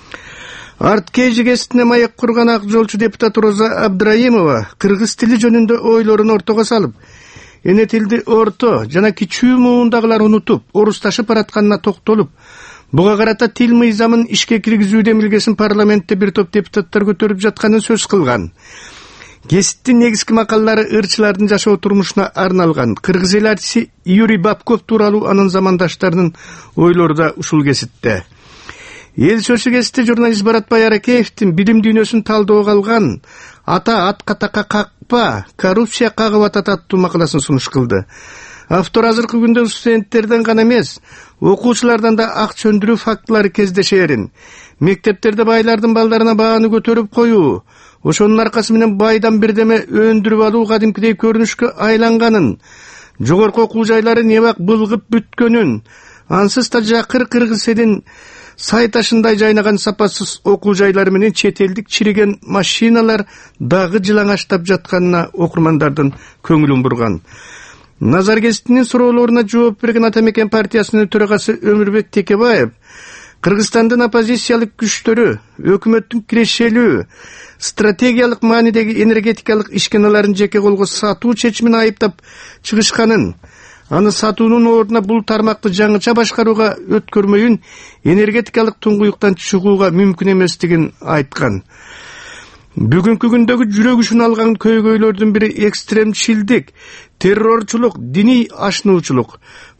Арткей жегесине маек курган ак жолчу депутат Роза Абдраимова кыргыз тили жөнүндө ойлорун ортого салып, эне тилди орто жана кичүү муундагылар унутуп, орусташып баратканына токтолуп, буга карата тил мыйзамын ишке киргизүү демилгесин парламентте бир топ депутаттар көтөрүп жатканын сөз кылган. Гезиттин негизги макалалары ырчылардын жашоо турмушуна арналган. Кыргыз эл артиси Юрий Бабков тууралуу анын замандаштарынын ойлору да ушул гезитте. Эл сөзү гезитте журналист Баратбай Аракеевдин билим дүйнөсүн талдоого алган ата атка така какпа, коррупция кагып атат аттуу макаласын сунуш кылды. Автор азыркы күндө студенттерден гана эмес, окуучулардан да ак сөндүрүү фактылары кездешерин. Мектептерде байлардын балдарына бааны көтөрүп коюу, ошонун аркасы менен байдан бирдеме өндүрүп алуу кадимкидей көрүнүшкө айланганын, жогорку окуу жайлары небак былгып бүткөнүн, ансыз да жакыр кыргыз элин сай ташындай жайнаган сапасыз окуу жайлары менен чет элдик чириген машиналар дагы жылаңаштап жатканына окурмандардын көңүлүн бурган. Назар гезитинин суроолоруна жооп берген Ата Мекен партиясынын төрагасы Өмүрбек Текебаев Кыргызстандын оппозициялык күчтөрү өкмөттүн кирешелүү, стратегиялык маанидеги энергетикалык ишканаларын жеке колго сатуу чечимин айыптап чыгышканын, аны сатуунун ордуна бул тармакты жаңыча башкарууга өткөрмөйүн энергетикалык туңгуюктан чыгууга мүмкүн эместигин айткан. Бүгүнкү күндөгү жүрөк учун алган көйгөйлөрдүн бири экстремчилдик, террорчулук, диний ашнуучулук.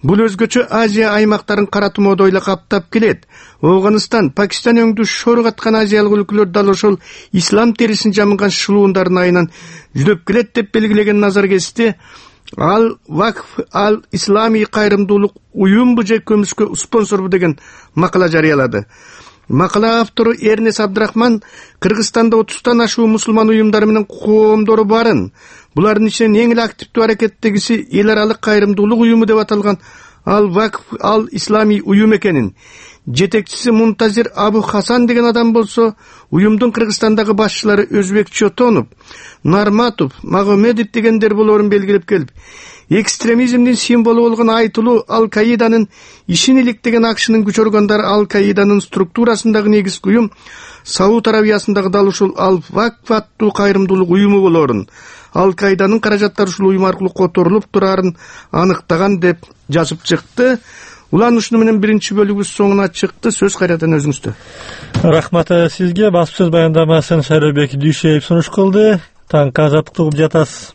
Бул өзгөчө Азия аймактарын кара тумоодой эле каптап келет. Афганистан, Пакистан өңдү шору каткан азиялык өлкөлөр дал ошол ислам терисин жамынган шылуундардын айынан жүдөп келет деп белгилеген Назаркести Ал Вакф Ал Ислами кайрымдуулук уюмбу же көмүскө спонсорбу деген макала жарыялады. Макала автору Эрнес Абдрахман Кыргызстанда 30тан ашуу мусулман уюмдары менен коомдору барын, булардын ичинен эң эле активдүү аракеттегиси эл аралык кайрымдуулук уюму деп аталган Ал Вакф Ал Ислами уюм экенин, жетекчиси Мунтазир Абу Хасан деген адам болсо, уюмдун Кыргызстандагы башчылары Өзбек Чотонов, Нарматов, Магомедов дегендер болорун белгилеп келип, экстремизмдин символу болгон айтылуу Ал-Каиданын ишин иликтеген акшынын күч органдары Ал-Каиданын структурасындагы негизги уюм Сауд Арабиясындагы дал ушул Ал-Вакф аттуу кайрымдуулук уюму болорун, Ал-Каиданын каражаттары ушул уюм аркылуу которулуп турарын аныктаган деп жазып чыкты. Улан ушуну менен биринчи бөлүгүбүз соңуна чыкты. Сөз кайрадан өзүңүздө. Рахмат сизге. Басып сөз баяндамасын Шайрабек Дүйшеев сунуш кылды. Таңка азаттыкты угуп жатасыз.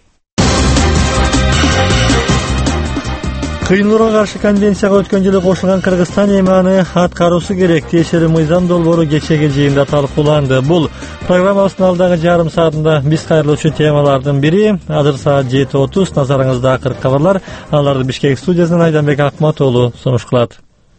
Кыйынлыкка каршы конвенцияга өткөн жылы кошулган Кыргызстан эми аткаруусу керек. Тиешелүү мыйзам долбоору кечеги жыйында талкууланды. Бул программабыздын алдагы жарым саатында биз кайрылуучу темалардын бири. Азыр саат 7:30. Назарыңызда акыркы кабарлар. Аларды Бишкек студиясынан Айданбек Акмат уулу сунуш кылат.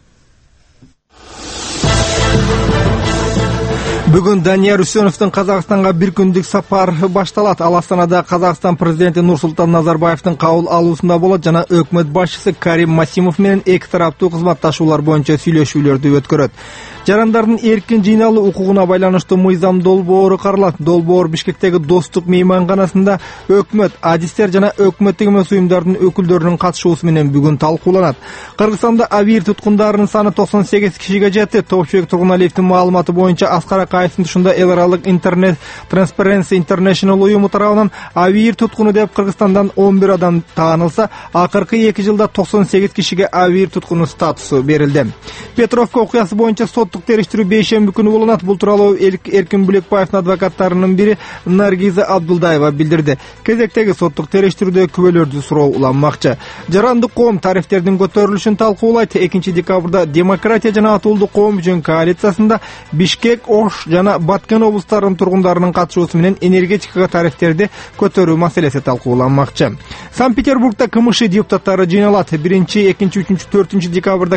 Бүгүн Данияр Үсеновдун Казакстанга бир күндүк сапар башталат. Ал Астанада Казакстан президенти Нурсултан Назарбаевдин кабыл алуусунда болот жана өкмөт башчысы Карим Масимов менен эки тараптуу кызматташуулар боюнча сүйлөшүүлөрдү өткөрөт. Жарандардын эркин жыйналуу укугуна байланыштуу мыйзам долбоору каралат. Долбоор Бишкектеги Достук мейманканасында өкмөт, адистер жана өкмөттүк эмес уюмдардын өкүлдөрүнүн катышуусу менен бүгүн талкууланат. Кыргызстанда авир туткундарынын саны 98 кишиге жетти. Топчубек Тургуналиевдин маалыматы боюнча Аскар Акаевдин тушунда эл аралык интернет Transparency International уюму тарабынан авир туткуну деп Кыргызстандан 11 адам таанылса, акыркы 2 жылда 98 кишиге авир туткуну статусу берилди. Петровка окуясы боюнча соттук териштирүү бейшемби күнү уланат. Бул тууралуу Эркин Бүлекбаевдин адвокаттарынын бири Наргиза Абдулдаева билдирди. Кезектеги соттук териштирүүдө күбөлөрдү суроо уланмакчы. Жарандык коом тарифтердин көтөрүлүшүн талкуулайт. 2 декабрда Демократия жана Атуулдук коом үчүн коалициясында Бишкек, Ош жана Баткен облустарынын тургундарынын катышуусу менен энергетикага тарифтерди көтөрүү маселеси талкууланмакчы. Санкт-Петербургда КМШ депутаттары жыйналат. 1, 2, 3, 4 декабрда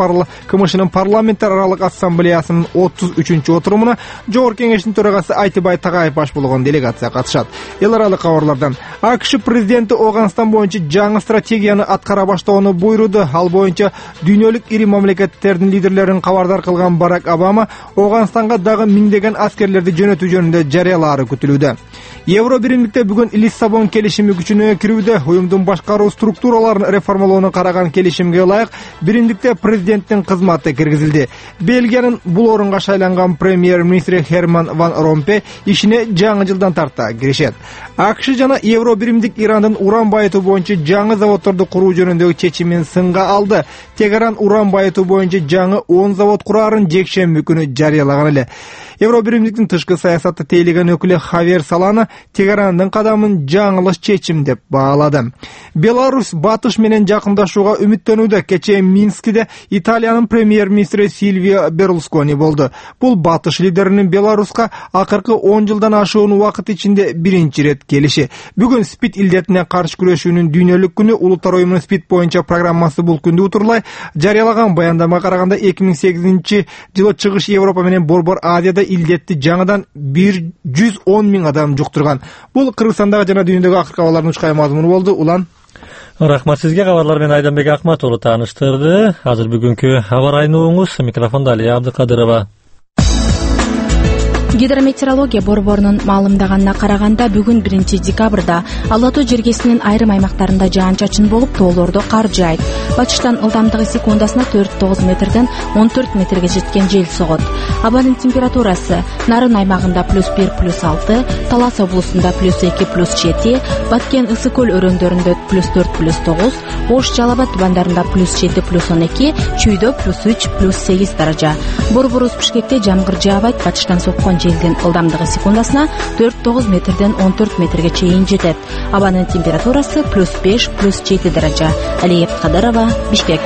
КМШнын парламенттер аралык ассамблеясынын 33-чү отурумуна Жогорку кеңештин төрагасы Айтыбай Тагаев баш болгон делегация катышат. Эл аралык кабарлардан АКШ президенти Афганистан боюнча жаңы стратегияны аткара баштоону буйруду. Ал боюнча дүйнөлүк ири мамлекеттердин лидерлерин кабардар кылган Барак Обама Афганистанга дагы миңдеген аскерлерди жөнөтүү жөнүндө жарыялаары күтүлүүдө. Евро биримдикте бүгүн Лиссабон келишими күчүнө кирүүдө. Уюмдун башкаруу структураларын реформалоону караган келишимге ылайык биримдикте президенттин кызматы киргизилди. Бельгиянын бул орунга шайланган премьер-министри Херман Ван Ромпе ишине жаңы жылдан тарта киришет. АКШ жана Евро биримдик Ирандын уран байытуу боюнча жаңы заводдорду куруу жөнүндөгү чечимин сынга алды. Тегеран уран байытуу боюнча жаңы 10 завод курарын жекшемби күнү жарыялаган эле. Евро биримдиктин тышкы саясатты тейлеген өкүлү Хавьер Салана Тегерандын кадамын жаңылыш чечим деп баалады. Беларусь батыш менен жакындашууга үмүттөнүүдө. Кечээ Минскиде Италиянын премьер-министри Сильвио Берлускони болду. Бул батыш лидеринин Беларуска акыркы 10 жылдан ашуун убакыт ичинде биринчи рет келиши. Бүгүн СПИД илдетине каршы күрөшүүнүн дүйнөлүк күнү. Улуттар уюмунун СПИД боюнча программасы бул күндү утурлай жарыялаган баяндамага караганда 2008 жылы Чыгыш Европа менен Борбор Азияда илдетти жаңыдан 110 миң адам жуктурган. Бул Кыргызстандагы жана дүйнөдөгү акыркы кабарлардын учкай мазмуну болду. Улан Рахмат сизге. Кабарлар менен Айданбек Акмат уулу тааныштырды. Азыр бүгүнкү аба райын угуңуз. Микрофондо Алия Абдыкадырова. Гидрометеорология борборунун маалымдаганына караганда бүгүн 1 декабрда Ала Тоо жергесинин айрым аймактарында жаан-чачын болуп, тоолордо кар жаайт. Батыштан ылдамдыгы секундасына 4-9 метрден 14 метрге жеткен жел согот. Абанын температурасы Нарын аймагында +1 +6, Талас облусунда +2 +7, Баткен Ысык көл өрөөндөрүндө +4 +9, Ош Жалал Абад тубандарында +7 +12, Чүйдө +3 +8 даража. Борборубуз Бишкекте жамгыр жаабайт, батыштан соккон желдин ылдамдыгы секундасына 4-9 метрден 14 метрге чейин жетет. Абанын температурасы +5, +7 даража. Алия Кадарова, Бишкек.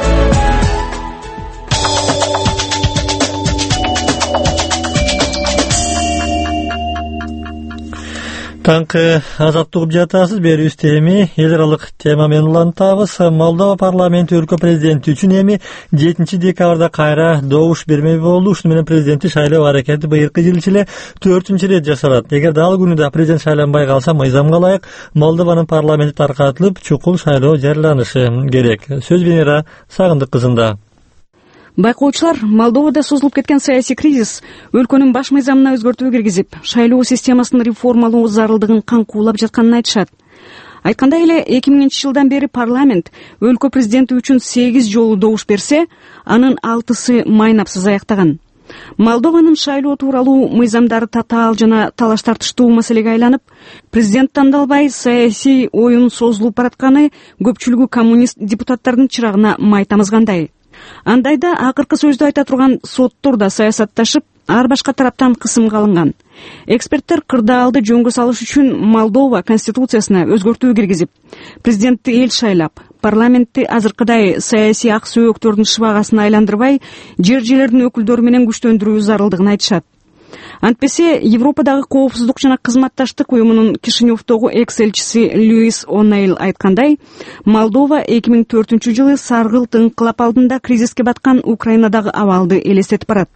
Таңкы азаттык угуп жатасыз. Берүүбүздө эми эл аралык тема менен улантабыз. Молдова парламенти өлкө президенти үчүн эми 7 декабрда кайра добуш бермек болду. Ушуну менен президентти шайлоо аракети быйылкы жыл ичинде 4-чү ирет жасалат. Эгерде ал күнү да президент шайланбай калса, мыйзамга ылайык Молдованын парламенти таркатылып, чукул шайлоо жарыяланышы керек. Сөз Венера Сагындык кызында. Байкоочулар, Молдовада созулуп кеткен саясий кризис өлкөнүн баш мыйзамына өзгөртүү киргизип, шайлоо системасын реформалоо зарылдыгын каңкуулап жатканын айтышат. Айткандай эле 2000 жылдан бери парламент өлкө президенти үчүн 8 жолу добуш берсе, анын 6-сы майнапсыз аяктаган. Молдованын шайлоо тууралуу мыйзамдары татаал жана талаш тартыштуу маселеге айланып, президент тандалбай саясий оюн созулуп баратканы көпчүлүгү коммунист депутаттардын чырагына май тамызгандай. Андайда акыркы сөздү айта турган соттор да саясатташып, ар башка тараптан кысымга алынган. Эксперттер кырдаалды жөнгө салыш үчүн Молдова конституциясына өзгөртүү киргизип, президентти эл шайлап, парламентти азыркыдай саясий ак сөөктөрдүн шыбагасын айландырбай, жер-жерлердин өкүлдөрү менен күчтөндүрүү зарылдыгын айтышат. Антпесе Европадагы коопсуздук жана кызматташтык уюмунун Кишиневдогу экс-элчиси Луис О'Нейл айткандай, Молдова 2004-жылы саргылт ыңкылап алдында кризиске баткан Украинадагы абалды элестетип барат.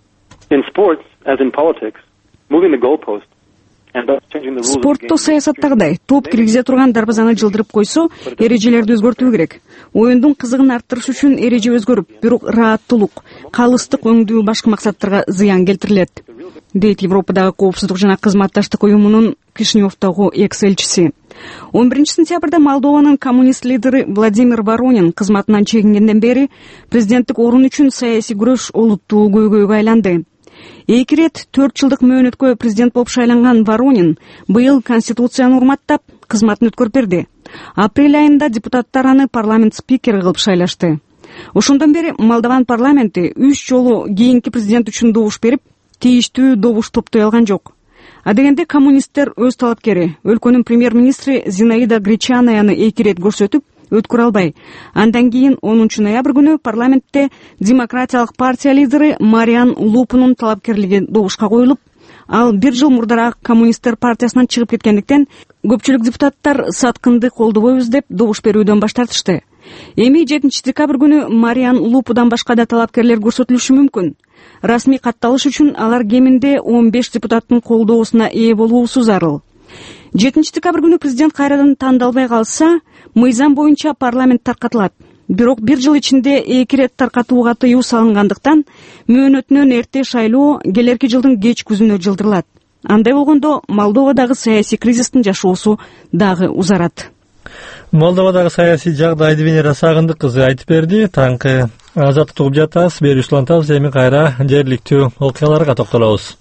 Спортто саясаттагыдай топ киргизе турган дарбазаны жылдырып койсо, эрежелерди өзгөртүү керек. Оюндун кызыгын арттырыш үчүн эреже өзгөрүп, бирок ырааттуулук, калыстык өңдүү башка максаттарга зыян келтирилет, дейт Европадагы коопсуздук жана кызматташтык уюмунун Кишиневдогу экс-элчиси. 11-сентябрда Молдованын коммунист лидери Владимир Воронин кызматынан чегингенден бери президенттик орун үчүн саясий күрөш олуттуу көйгөйгө айланды. 2 рет 4 жылдык мөөнөткө президент болуп шайланган Воронин быйыл конституцияны урматтап, кызматын өткөрүп берди. Апрель айында депутаттар аны парламент спикери кылып шайлашты. Ошондон бери Молдован парламенти 3 жолу кийинки президент үчүн добуш берип, тийиштүү добуш топтой алган жок. Адегенде коммунисттер өз талапкери, өлкөнүн премьер-министри Зинаида Гречанаяны 2 рет көрсөтүп, өткөрө албай. Андан кийин 10 ноябрь күнү парламентте Демократиялык партия лидери Мариан Лупунун талапкерлиги добушка коюлуп, ал 1 жыл мурдараак коммунисттер партиясынан чыгып кеткендиктен көпчүлүк депутаттар саткынды колдобойбуз деп добуш берүүдөн баш тартышты. Эми 7 декабрь күнү Мариан Лупудан башка да талапкерлер көрсөтүлүшү мүмкүн. Расмий катталыш үчүн алар кеминде 15 депутаттын колдоосуна ээ болуусу зарыл. 7 декабрь күнү президент кайрадан тандалбай калса, мыйзам боюнча парламент таркатылат. Бирок 1 жыл ичинде 2 рет таркатууга тыюу салынгандыктан, мөөнөтүнөн эрте шайлоо келерки жылдын кеч күзүнө жылдырылат. Андай болгондо Молдовадагы саясий кризистин жашоосу дагы узарат. Молдовадагы саясий жагдайды Венера Сагындык кызы айтып берди. Таңкы азаттык угуп жатасыз. Берүүбүздү улантабыз. Эми кайра жергиликтүү окуяларга токтолобуз.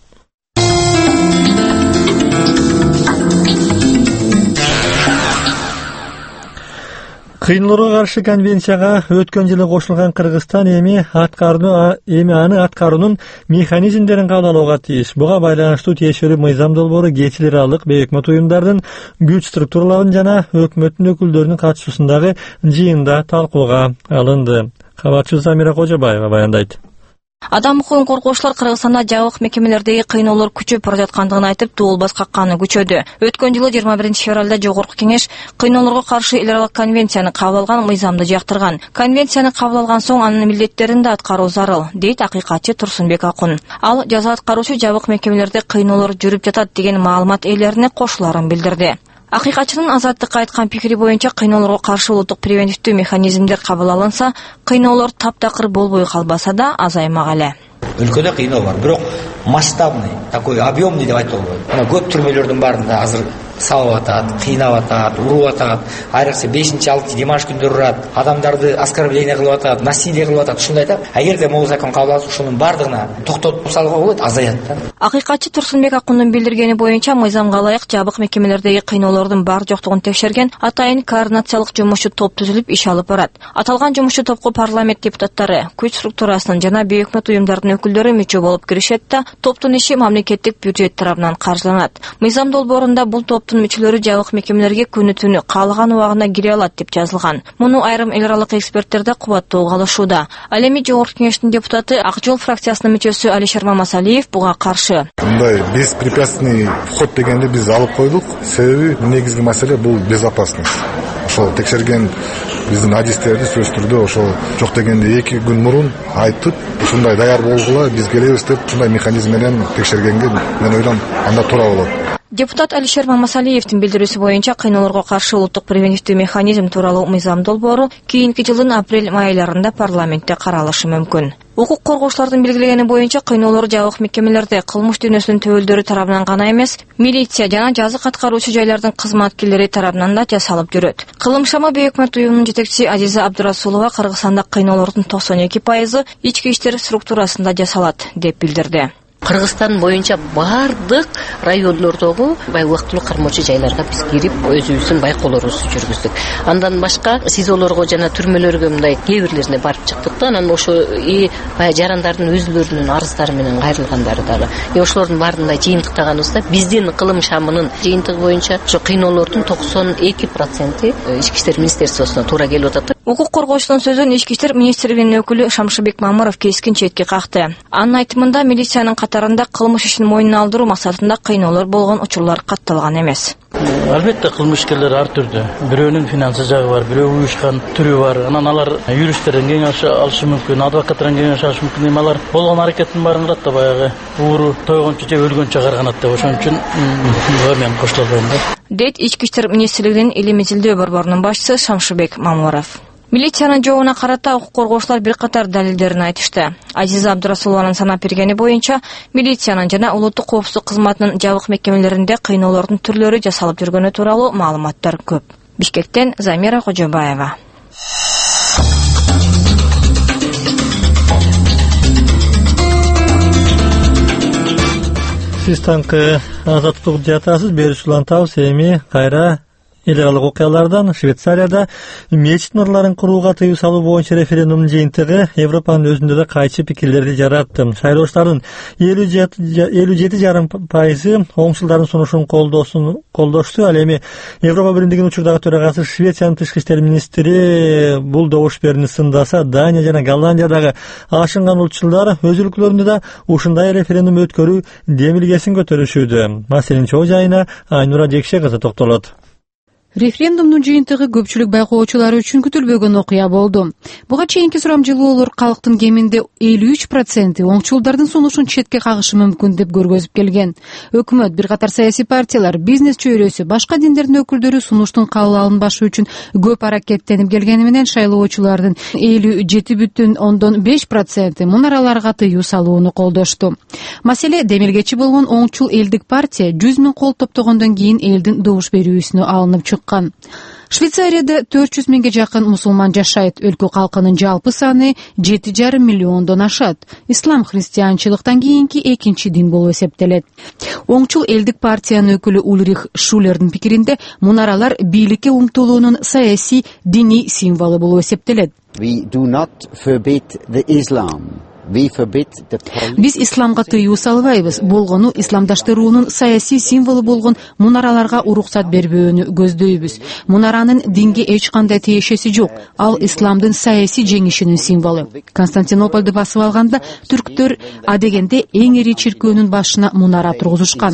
Кыйноолорго каршы конвенцияга өткөн жылы кошулган Кыргызстан эми аны аткаруунун механизмдерин кабыл алууга тийиш. Буга байланыштуу тиешелүү мыйзам долбоору кечил аралык бейөкмөт уюмдардын күч структураларын жана өкмөттүн өкүлдөрүнүн катышуусундагы жыйында талкууга алынды. Кабарчыбыз Замира Кожобаева баяндайт. Адам укугун коргоочулар Кыргызстанда жабык мекемелердеги кыйноолор күчөп бара жаткандыгын айтып, тоолбас какканы күчөдү. Өткөн жылы 21 февралда Жогорку Кеңеш кыйноолорго каршы эл аралык конвенцияны кабыл алган мыйзамды жактырган. Конвенцияны кабыл алган соң анын милдеттерин да аткаруу зарыл, дейт акыйкатчы Турсунбек Акун. Ал жаза аткаруучу жабык мекемелерде кыйноолор жүрүп жатат деген маалымат ээлерине кошуларын билдирди. Акыйкатчынын Азаттыкка айткан пикири боюнча кыйноолорго каршы улуттук превентивдүү механизмдер кабыл алынса, кыйноолор таптакыр болбой калбаса да азаймак эле. Өлкөдө кыйноо бар, бирок масштабный, такой объемный деп айтып болбойт. Мына көп түрмөлөрдүн баарында азыр сабап атат, кыйнап атат, уруп атат, айрыкча 5-6 Димаш күндөрү урат, адамдарды оскорбление кылып атат, насилие кылып атат, ушундай да. Эгерде могу закон кабыл алса, ушунун бардыгына токтотуп салууга болот, азаят да. Акыйкатчы Турсунбек Акундун билдиргени боюнча мыйзамга ылайык жабык мекемелердеги кыйноолордун бар жоктугун текшерген атайын координациялык жумушчу топ түзүлүп иш алып барат. Аталган жумушчу топко парламент депутаттары, күч структурасынын жана бейөкмөт уюмдардын топтарынын өкүлдөрү мүчө болуп киришет да, топтун иши мамлекеттик бюджет тарабынан каржыланат. Мыйзам долбоорунда бул топтун мүчөлөрү жабык мекемелерге күнү-түнү каалаган убагында кире алат деп жазылган. Муну айрым эл аралык эксперттер да кубаттуу калышууда. Ал эми Жогорку Кеңештин депутаты Ак Жол фракциясынын мүчөсү Алишер Мамасалиев буга каршы. Мындай беспрепятственный вход дегенди биз алып койдук. Себеби негизги маселе бул безопасность. Ошол текшерген биздин адистерди сөзсүз түрдө ошол жок дегенде 2 күн мурун айтып, ушундай даяр болгула биз келебиз деп ушундай механизм менен текшергенге мен ойлойм анда туура болот. Депутат Алишер Мамасалиевдин билдирүүсү боюнча кыйноолорго каршы улуттук превентивдүү механизм тууралуу мыйзам долбоору кийинки жылдын апрель-май айларында парламентте каралышы мүмкүн. Укук коргоочулардын белгилегени боюнча кыйноолор жабык мекемелерде кылмыш дүйнөсүнүн төбөлдөрү тарабынан гана эмес, милиция жана жазык аткаруучу жайлардын кызматкерлери тарабынан да жасалып жүрөт. Кылымшама бейөкмөт уюмунун жетекчиси Азиза Абдурасулова Кыргызстанда кыйноолордун 92% ички иштер структурасында жасалат деп билдирди. Кыргызстан боюнча бардык райондордогу убактылуу кармоочу жайларга биз кирип өзүбүздүн байкоолорубузду жүргүздүк. Андан башка СИЗОлорго жана түрмөлөргө мындай кээ бирлерине барып чыктык да, анан ошо баягы жарандардын өзүлөрүнүн арыздары менен кайрылгандары дагы. Ошолордун баарында жыйынтыктаганыбызда биздин кылым шамынын жыйынтыгы боюнча ошо кыйноолордун 92% Ички иштер министерствосуна туура келип атат. Укук коргоочунун сөзүн Ички иштер министрлигинин өкүлү Шамшыбек Мамыров кескин четке какты. Анын айтымында милициянын катарында кылмыш ишин мойнуна алдыруу максатында кыйноолор болгон учурлар катталган эмес. Албетте кылмышкерлер ар түрдүү. Бирөөнүн финансы жагы бар, бирөө уюшкан түрү бар. Анан алар юристтерден кеңеш алышы мүмкүн, адвокаттардан кеңеш алышы мүмкүн. Алар болгон аракеттин баарын кылат да баягы ууру тойгончу же өлгөнчө карганат деп. Ошон үчүн мен кошула албайм да. Дейт Ички иштер министрлигинин илимий изилдөө борборунун башчысы Шамшыбек Мамыров. Милициянын жообуна карата укук коргоочулар бир катар далилдерин айтышты. Азиза Абдурасулованын санап бергени боюнча, милициянын жана улуттук коопсуздук кызматынын жабык мекемелеринде кыйноолордун түрлөрү жасалып жүргөнү тууралуу маалыматтар көп. Бишкектен Замира Кожобаева. Сиз таңкы азаттык жатасыз, бериш улантабыз. Эми кайра эл аралык окуялардан Швейцарияда мечит нурларын курууга тыюу салуу боюнча референдумдун жыйынтыгы Европанын өзүндө да кайчы пикирлерди жаратты. Шайлоочулардын 57,5% оңчулдардын сунушун колдошту. Ал эми Европа биримдигинин учурдагы төрагасы Швециянын тышкы иштер министри бул добуш берүүнү сындаса, Дания жана Голландиядагы ашынган улутчулдар өз өлкөлөрүндө да ушундай референдум өткөрүү демилгесин көтөрүшүүдө. Маселенин чоо жайына Айнура Жекше кызы токтолот. Референдумдун жыйынтыгы көпчүлүк байкоочулар үчүн күтүлбөгөн окуя болду. Буга чейинки сурамжылоолор калктын кеминде 53% оңчулдардын сунушун четке кагышы мүмкүн деп көргөзүп келген. Өкмөт, бир катар саясий партиялар, бизнес чөйрөсү, башка диндердин өкүлдөрү сунуштун кабыл алынбашы үчүн көп аракеттенип келгени менен шайлоочулардын 57,5% мунараларга тыюу салууну колдошту. Маселе демилгечи болгон оңчул элдик партия 100 000 кол топтогондон кийин элдин добуш берүүсүнө алынып чыккан. Швейцарияда 400 000ге жакын мусулман жашайт. Өлкө калкынын жалпы саны 7,5 миллиондон ашат. Ислам христианчылыктан кийинки экинчи дин болуп эсептелет. Оңчул элдик партиянын өкүлү Ульрих Шулердин пикиринде мунаралар бийликке умтулуунун саясий, диний символу болуп эсептелет. Биз исламга тыюу салбайбыз. Болгону исламдаштыруунун саясий символу болгон мунараларга уруксат бербөөнү көздөйбүз. Мунаранын динге эч кандай тиешеси жок. Ал исламдын саясий жеңишинин символу. Константинополду басып алганда түрктөр адегенде эң ири чиркөөнүн башына мунара тургузушкан.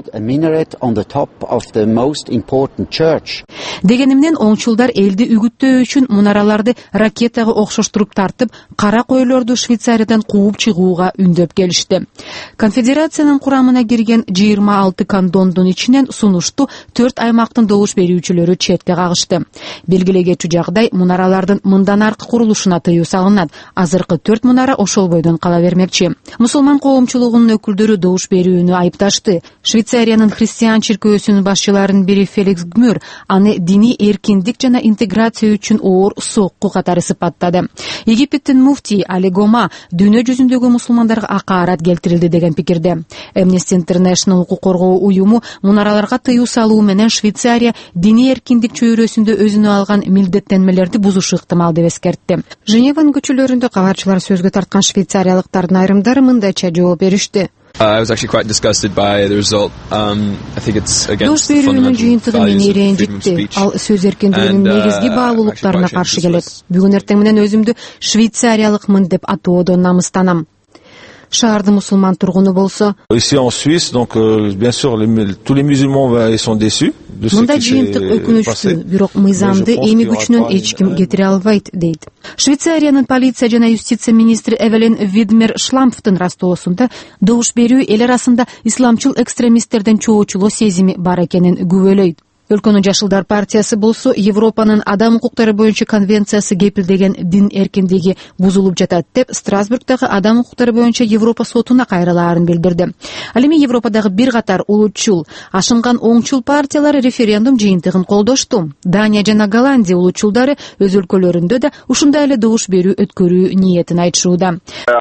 Дегени менен оңчулдар элди үгүттөө үчүн мунараларды ракетага окшоштуруп тартып, кара койлорду Швейцариядан кууп чыгууга үндөп келишти. Конфедерациянын курамына кирген 26 кантондун ичинен сунушту 4 аймактын добуш берүүчүлөрү четке кагышты. Белгилегечү жагдай мунаралардын мындан аркы курулушуна тыюу салынат. Азыркы 4 мунара ошол бойдон кала бермекчи. Мусулман коомчулугунун өкүлдөрү добуш берүүнү айыпташты. Швейцариянын христиан чиркөөсүнүн башчыларынын бири Феликс Гмюр аны диний эркиндик жана интеграция үчүн оор сокку катары сыпаттады. Египеттин муфтий Али Гома дүйнө жүзүндөгү мусулмандарга акаарат келтирилди деген пикирде. Amnesty International укук коргоо уюму мунараларга тыюу салуу менен Швейцария диний эркиндик чөйрөсүндө өзүнө алган милдеттенмелерди бузушу ыктымал деп эскертти. Женеванын көчөлөрүндө кабарчылар сөзгө тарткан швейцариялыктардын айрымдары мындайча жооп беришти. I was actually quite disgusted by the result. I think it's against the fundamental values of freedom of speech. Ал сөз эркиндигинин негизги баалуулуктарына каршы келет. Бүгүн эртең менен өзүмдү швейцариялыкмын деп атоодон намыстанам. Шаардын мусулман тургуну болсо, ici en Suisse, donc bien sûr tous les musulmans ils sont déçus de ce мында qui жыйынтык s'est өкүнүчтүү, бирок мыйзамды эми күчүнөн эч ким кетире албайт дейт. Швейцариянын полиция жана юстиция министри Эвелин Видмер Шламфтын растоосунда добуш берүү эл арасында исламчыл экстремисттерден чоочулоо сезими бар экенин күбөлөйт. Өлкөнүн Жашылдар партиясы болсо Европанын адам укуктары боюнча конвенциясы кепилдеген дин эркиндиги бузулуп жатат деп Страсбургдагы адам укуктары боюнча Европа сотуна кайрылаарын билдирди. Ал эми Европадагы бир катар улутчул, ашынган оңчул партиялар референдум жыйынтыгын колдошту. Дания жана Голландия улутчулдары өз өлкөлөрүндө да ушундай эле добуш берүү өткөрүү ниетин айтышууда.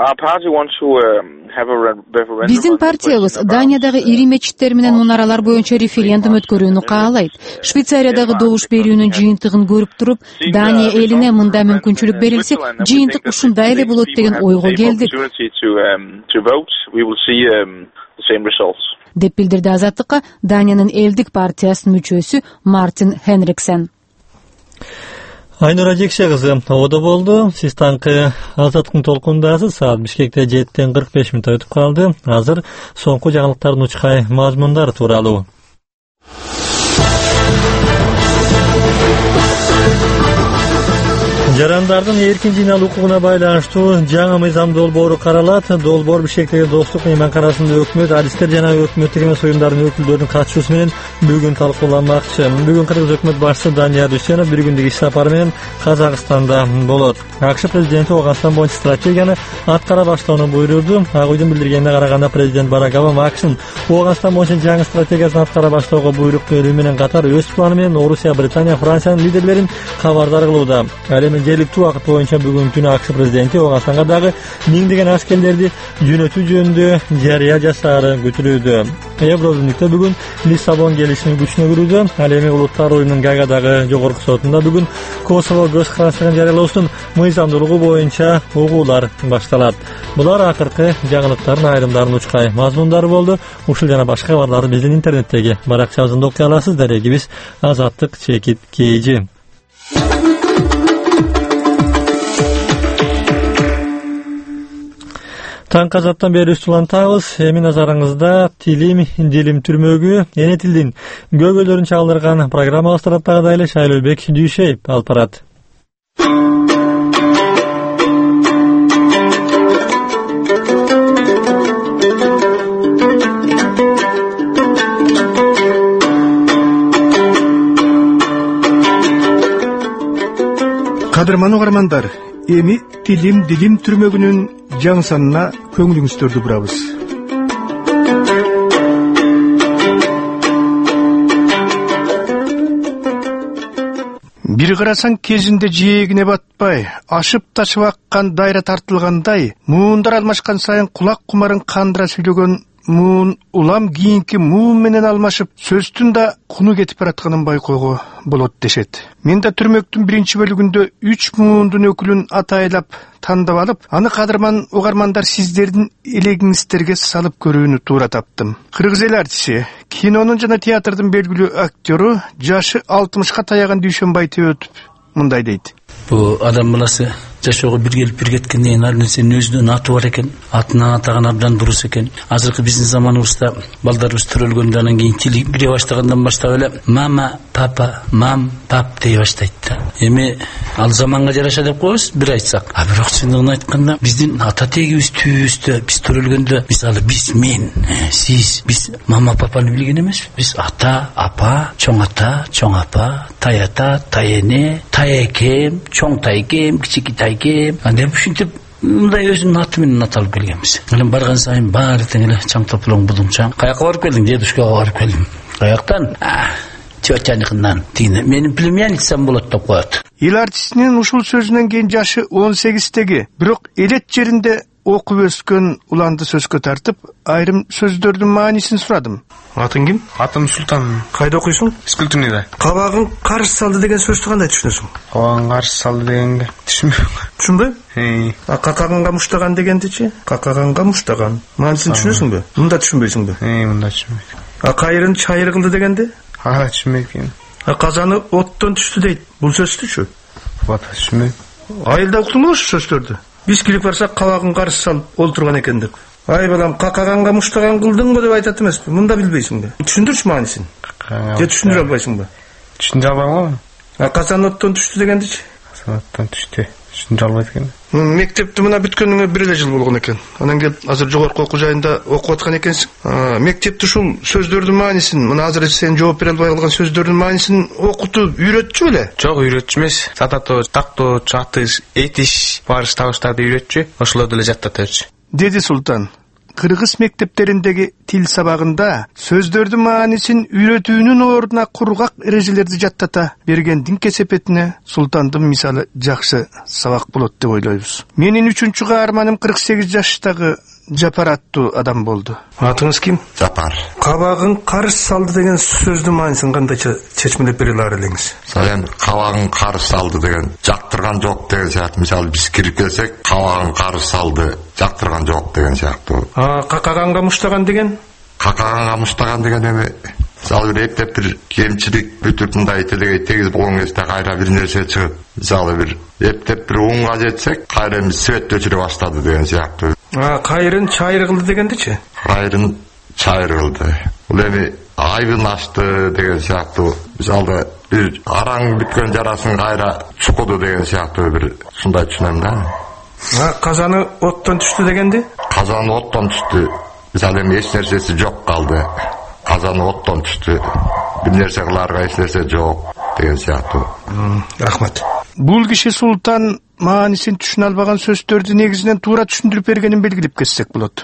Биздин партиябыз Даниядагы ири мечиттер менен мунаралар боюнча референдум өткөрүүнү каалайт. Швейцариядагы добуш берүүнүн жыйынтыгын көрүп туруп, Дания элине мындай мүмкүнчүлүк берилсе, жыйынтык ушундай эле болот деген ойго келдик. Деп билдирди Азаттыкка Даниянын элдик партиясынын мүчөсү Мартин Хенриксен. Айнура Жекше кызы ободо болду. Сиз таңкы Азаттыктын толкундасыз. Саат Бишкекте 7:45 өтүп калды. Азыр соңку жаңылыктардын учкай мазмундары тууралуу. Жарандардын эркин жыйналуу укугуна байланыштуу жаңы мыйзам долбоору каралат. Долбоор Бишкектеги Достук мейманканасында өкмөт, адистер жана өкмөттүк эмес уюмдардын өкүлдөрүнүн катышуусу менен бүгүн талкууланмакчы. Бүгүн Кыргыз өкмөт башчысы Данияр Дүйшөнов бир күндүк иш сапары менен Казакстанда болот. АКШ президенти Оогандстан боюнча стратегияны аткара баштоону буйруду. Ак үйдүн билдиргенине караганда президент Барак Обама АКШнын Оогандстан боюнча жаңы стратегиясын аткара баштоого буйрук берүү менен катар өз планы менен Орусия, Британия, Франциянын лидерлерин кабардар кылууда. Жергиликтүү убакыт боюнча бүгүн түнү АКШ президенти Оогандстанга дагы миңдеген аскерлерди жөнөтүү жөнүндө жарыя жасаары күтүлүүдө. Евробирликте бүгүн Лиссабон келишими күчүнө кирүүдө. Ал эми Улуттар уюмунун Гаагадагы жогорку сотунда бүгүн Косово көз карандылыгын жарыялоосунун мыйзамдуулугу боюнча угуулар башталат. Булар акыркы жаңылыктардын айрымдарын учкай мазмундары болду. Ушул жана башка кабарларды биздин интернеттеги баракчабызда окуй аласыз. Дарегибиз Азаттык Чекит Кейжи. Таңкы Азаттан бери улантабыз. Эми назарыңызда тилим дилим түрмөгү эне тилдин көйгөйлөрүн чагылдырган программа бастыраттагыдай эле Шайлообек Дүйшеев алып барат. Кадырман угармандар, эми тилим дилим түрмөгүнүн жаңы санына көңүлүңүздөрдү бурабыз. Бир карасаң кезинде жээгине батпай, ашып ташып аккан дайра тартылгандай, муундар алмашкан сайын кулак кумарын кандыра сүйлөгөн муун улам кийинки муун менен алмашып, сөздүн да куну кетип баратканын байкоого болот дешет. Мен да түрмөктүн биринчи бөлүгүндө 3 муундун өкүлүн атайлап тандап алып, аны кадырман угармандар сиздердин элегиңиздерге салып көрүүнү туура таптым. Кыргыз эл артиси, кинонун жана театрдын белгилүү актёру, жашы 60ка таяган Дүйшөнбай Төбөтов мындай дейт. Бул адам баласы жашоого бир келип бир кеткенден кийин ар нерсенин өзүнүн аты бар экен, атынан атаган абдан дурус экен. Азыркы биздин заманыбызда балдарыбыз төрөлгөндөн анан кийин тили кире баштагандан баштап эле мама, папа, мам, пап дей баштайт да. Эми ал заманга жараша деп коебуз, бир айтсак. А бирок чындыгын айтканда биздин ата тегибиз түбүбүздө биз төрөлгөндө мисалы биз мен, сиз, биз мама, папаны билген эмеспиз. Биз ата, апа, чоң апа, тай ата, тай эне, тай экем, чоң тайкем, кичики тайкем. Деп ушинтип мындай өзүнүн аты менен аталып келгенбиз. Анан барган сайын баары тең эле чаң тополоң будуңчаң. Каяка барып келдиң? Дедушкага барып келдим. Каяктан? Тетяныкынан. Тигине менин племянницам болот деп коет. Эл артистинин ушул сөзүнөн кийин жашы 18-теги, бирок элет жеринде окуп өскөн уланды сөзгө тартып, айрым сөздөрдүн маанисин сурадым. Атың ким? Атым Султан. Кайда окуйсуң? Физкультурныйда. Кабагың карш салды деген сөздү кандай түшүнөсүң? Кабагың карш салды дегенге түшүнбөйм. Түшүнбөйм? Какаганга муштаган дегендичи? Какаганга муштаган. Маанисин түшүнөсүңбү? Мында түшүнбөйсүңбү? Мында түшүнбөйм. Кайрын чайыр кылды дегенде? Түшүнбөйм. Казаны оттон түштү дейт. Бул сөздүчү? Түшүнбөйм. Айылда уктуңбу ошол сөздөрдү? Биз кирип барсак кабагын карш салып олтурган экен деп. Ай балам, какаганга муштаган кылдыңбы деп айтат эмеспи? Мында билбейсиңби? Түшүндүрчү маанисин. Же түшүндүрө албайсыңбы? Түшүндүрө албайм. Казан оттон түштү дегендичи? Казан оттон түштү. Түшүндүрө албайт экен. Мектепти мына бүткөнүңө 1 эле жыл болгон экен. Анан келип азыр жогорку окуу жайында окуп аткан экенсиң. Мектепте ушул сөздөрдүн маанисин, мына азыр сен жооп бере албай калган сөздөрдүн маанисин окутуп үйрөтчү беле? Жок, үйрөтчү эмес. Сататоо, тактоо, чатыш, этиш, барыш табыштарды үйрөтчү. Ошолорду эле жаттатырчы. Деди Султан. Кыргыз мектептериндеги тил сабагында сөздөрдүн маанисин үйрөтүүнүн ордуна кургак эрежелерди жаттата бергендин кесепетине Султандын мисалы жакшы сабак болот деп ойлойбуз. Менин 3-чү каарманым 48 жаштагы Жапар аттуу адам болду. Атыңыз ким? Жапар. Кабагың карш салды деген сөздүн маанисин кандайча чечмелеп бере алар элеңиз? Сен кабагың карш салды деген жактырган жок деген сыяктуу. Мисалы биз кирип келсек, кабагың карш салды, жактырган жок деген сыяктуу. Какаганга муштаган деген? Какаганга муштаган деген эми мисалы бир эптеп бир кемчилик бүтүртүндай телегей тегиз болгон кезде кайра бир нерсе чыгып, мисалы бир эптеп бир унга жетсек, кайра эми свет өчүрө баштады деген сыяктуу. Кайрын чайыр кылды дегендичи? Кайрын чайыр кылды. Бул эми айбын ачты деген сыяктуу. Мисалы бир араң бүткөн жарасын кайра чукуду деген сыяктуу бир ушундай түшүнөм да. Казаны оттон түштү дегенди? Казаны оттон түштү. Мисалы эми эч нерсеси жок калды. Казаны оттон түштү. Бир нерсе кыларга эч нерсе жок деген сыяктуу. Рахмат. Бул киши Султан маанисин түшүнө албаган сөздөрдү негизинен туура түшүндүрүп бергенин белгилеп кетсек болот.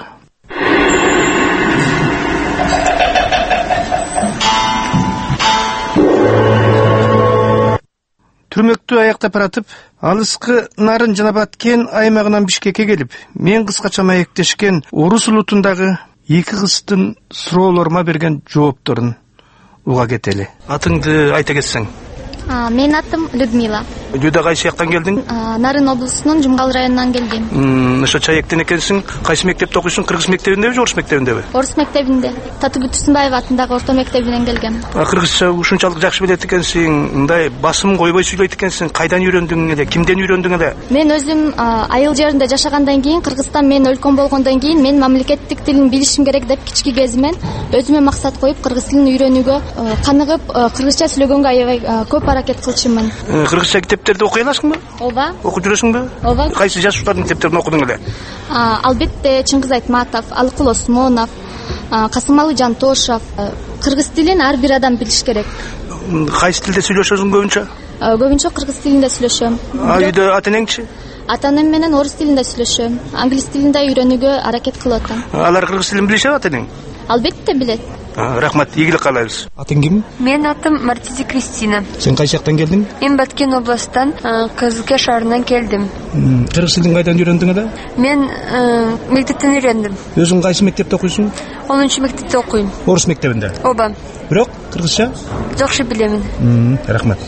Түрмөктү аяктап баратып, алыскы Нарын жана Баткен аймагынан Бишкекке келип, мен кыскача маектешкен Орус улутундагы эки кыздын суроолорума берген жоопторун уга кетели. Атыңды айта кетсең. Менин атым Людмила. Жүйдө кайсы жактан келдиң? Нарын облусунун Жумгал районунан келдим. Ошо чаектен экенсиң. Кайсы мектепте окуйсуң? Кыргыз мектебиндеби же орус мектебиндеби? Орус мектебинде. Татыбүт Турсунбаева атындагы орто мектебинен келгем. Кыргызча ушунчалык жакшы билет экенсиң, мындай басым койбой сүйлөйт экенсиң. Кайдан үйрөндүң эле? Кимден үйрөндүң эле? Мен өзүм айыл жеринде жашагандан кийин, Кыргызстан менин өлкөм болгондон кийин, мен мамлекеттик тилин билишим керек деп кички кезимен өзүмө максат коюп, кыргыз тилин үйрөнүүгө каныгып, кыргызча сүйлөгөнгө аябай көп аракет кылчумун. Кыргызча китептерди окуй аласыңбы? Ооба. Окуп жүрөсүңбү? Ооба. Кайсы жазуучулардын китептерин окудуң эле? Албетте Чыңгыз Айтматов, Алыкул Осмонов, Касымалы Жантошов. Кыргыз тилин ар бир адам билиш керек. Кайсы тилде сүйлөшөсүң көбүнчө? Көбүнчө кыргыз тилинде сүйлөшөм. Үйдө ата-энеңчи? Ата-энем менен орус тилинде сүйлөшөм. Англис тилинде үйрөнүүгө аракет кылып атам. Алар кыргыз тилин билишеби ата-энең? Албетте билет. Рахмат, ийгилик каалайбыз. Атың ким? Менин атым Мартизи Кристина. Сен кайсы жактан келдиң? Мен Баткен областан, Кызылке шаарынан келдим. Кыргыз тилин кайдан үйрөндүң эле? Мен мектептен үйрөндүм. Өзүң кайсы мектепте окуйсуң? 10-чу мектепте окуйм. Орус мектебинде? Ооба. Бирок кыргызча? Жакшы билемин. Рахмат.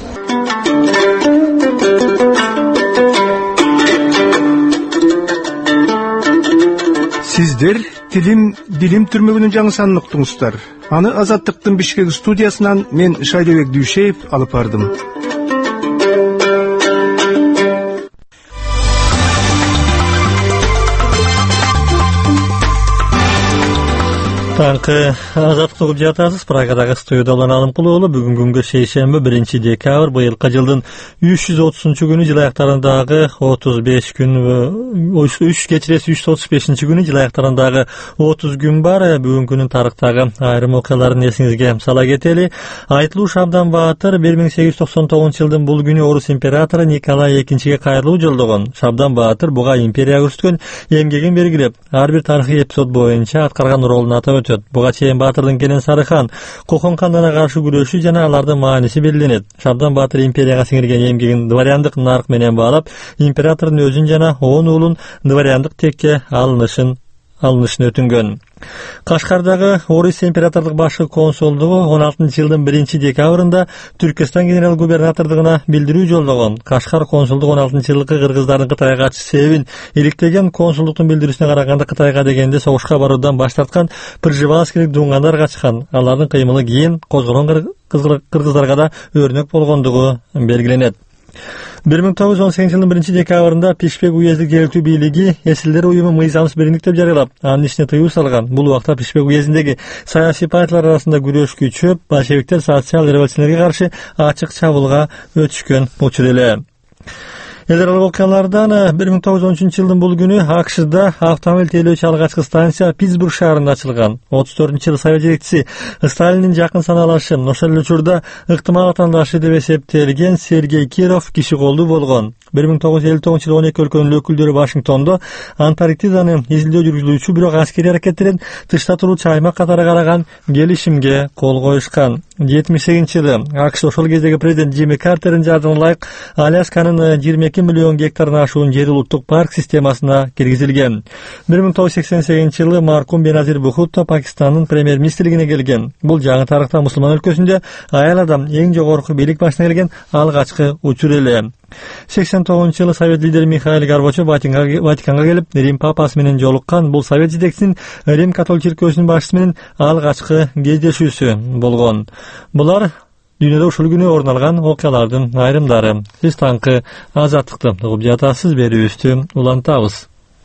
Сиздер Дилим түрмөгүнүн жаңы санын уктуңуздар. Аны Азаттыктын Бишкек студиясынан мен Шайлебек Дүйшеев алып бардым. Таңкы азаттык угуп жатасыз. Прагадагы студияда Улан Алымкулуу уулу. Бүгүн күнгө шейшемби 1-декабрь быйылкы жылдын 330-күнү, жыл аяктарындагы 35 күн, 335-күнү, жыл аяктарындагы 30 күн бар. Бүгүн күнүн тарыхтагы айрым окуяларын эсиңизге сала кетели. Айтылуу Шабдан Баатыр 1899-жылдын бул күнү орус императору Николай II кайрылуу жолдогон. Шабдан Баатыр буга империя көрсөткөн эмгегин белгилеп, ар бир тарыхый эпизод боюнча аткарган ролун атап өтөт. Буга чейин Баатырдын Кенен Сарыхан Кокон хандыгына каршы күрөшү жана алардын мааниси белгиленет. Шабдан Баатыр империяга сиңирген эмгегин дворяндык нарк менен баалап, императордун өзүн жана 10 уулун дворяндык текке алынышын өтүнгөн. Кашкардагы Орус императордук башкы консулдугу 16-жылдын 1-декабрында Түркистан генерал-губернатордугуна билдирүү жолдогон. Кашкар консулдугу 16-жылдыкы кыргыздардын Кытайга качуу себебин иликтеген. Консулдуктун билдирүүсүнө караганда Кытайга дегенде согушка баруудан баш тарткан Пржевальскийлик дуңгандар качкан. Алардын кыймылы кийин козголгон кыргыздарга да өрнөк болгондугу белгиленет. 1918-жылдын 1-декабрында Пишпек уездик жергиликтүү бийлиги эсилдер уюму мыйзамсыз биримдик деп жарыялап, анын ишине тыюу салган. Бул убакта Пишпек уездиндеги саясий партиялар арасында күрөш күчөп, большевиктер социал-революционерге каршы ачык чабуулга өтүшкөн учур эле. Эл аралык окуялардан 1913-жылдын бул күнү АКШда автомобиль тейлөөчү алгачкы станция Питтсбург шаарында ачылган. 34-жылы Совет жетекчиси Сталиндин жакын саналашы, ошол эле учурда ыктымал атандашы деп эсептелген Сергей Киров киши колдуу болгон. 1959-жылы 12 өлкөнүн өкүлдөрү Вашингтондо Антарктиданы изилдөө жүргүзүлүүчү бирок аскерий аракеттерин тышта туруучу аймак катары караган келишимге кол коюшкан. 78-жылы АКШ ошол кездеги президент Джимми Картердин жардымына ылайык Алясканын 22 миллион гектардан ашуун жери улуттук парк системасына киргизилген. 1988-жылы маркум Беназир Бухутто Пакистандын премьер-министрлигине келген. Бул жаңы тарыхта мусулман өлкөсүндө аял адам эң жогорку бийлик башына келген алгачкы учур эле. 89-жылы Совет лидери Михаил Горбачев Ватиканга келип, Рим папасы менен жолуккан. Бул Совет жетекчисинин Рим католик чиркөөсүнүн башчысы менен алгачкы кездешүүсү болгон. Булар дүйнөдө ушул күнү орун алган окуялардын айрымдары. Сиз таңкы азаттыкты угуп жатасыз, берүүбүздү улантабыз.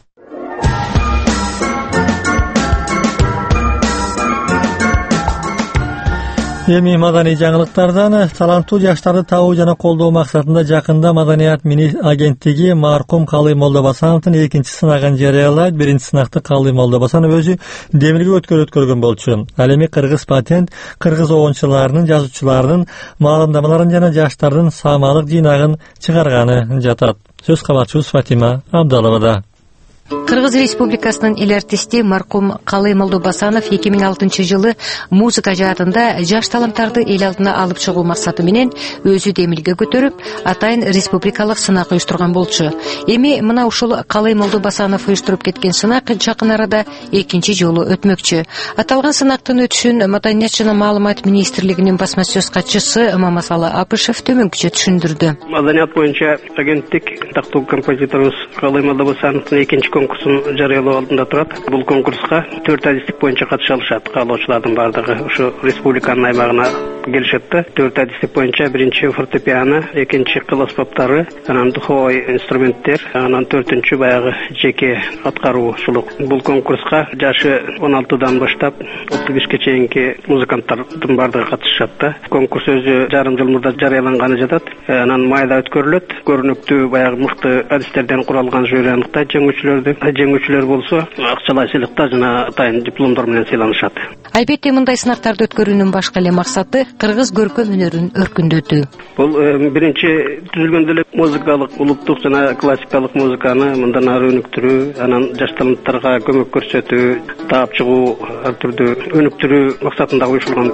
Эми маданий жаңылыктардан таланттуу жаштарды табуу жана колдоо максатында жакында Маданият агенттиги маркум Калый Молдобасановдун экинчи сынагын жарыялайт. Биринчи сынакты Калый Молдобасанов өзү Демирге өткөргөн болчу. Ал эми кыргыз патент, кыргыз оюнчуларынын, жазуучуларынын маалымдамаларын жана жаштардын саамалык жыйнагын чыгарганы жатат. Сөз кабарчыбыз Фатима Абдаловада. Кыргыз Республикасынын эл артисти маркум Калый Молдобасанов 2006-жылы музыка жаатында жаш таланттарды эл алдына алып чыгуу максаты менен өзү Демилге көтөрүп, атайын республикалык сынак уюштурган болчу. Эми мына ушул Калый Молдобасанов уюштуруп кеткен сынак жакын арада экинчи жолу өтмөкчү. Аталган сынактын өтүшүн Маданият жана маалымат министрлигинин басма сөз катчысы Мамасалы Апышев төмөнкүчө түшүндүрдү. Маданият боюнча агенттик тактуу композиторубуз Калый Молдобасановдун экинчи конкурсун жарыялоо алдында турат. Бул конкурска 4 адистик боюнча катыша алышат. Каалоочулардын бардыгы ушу республиканын аймагына келишет. 4 адистик боюнча биринчи фортепиано, экинчи кыл аспаптары, анан духовой инструменттер, анан 4-чү баягы жеке аткаруучулук. Бул конкурска жашы 16дан баштап 35ке чейинки музыканттардын бардыгы катышат. Конкурс өзү жарым жыл мурда жарыяланганы жатат. Анан майда өткөрүлөт. Көрүнүктүү баягы мыкты адистерден куралган жүйө аныкта жеңүүчүлөр болсо акчалай сыйлыкта жана атайын дипломдор менен сыйланышат. Албетте мындай сынактарды өткөрүүнүн башка эле максаты кыргыз көркөм өнөрүн өркүндөтүү. Бул биринчи түзүлгөндө эле музыкалык, улуттук жана классикалык музыканы мындан ары өнүктүрүү, анан жаш таланттарга көмөк көрсөтүү, таап чыгуу, ар түрдүү өнүктүрүү максатында уюштурулган.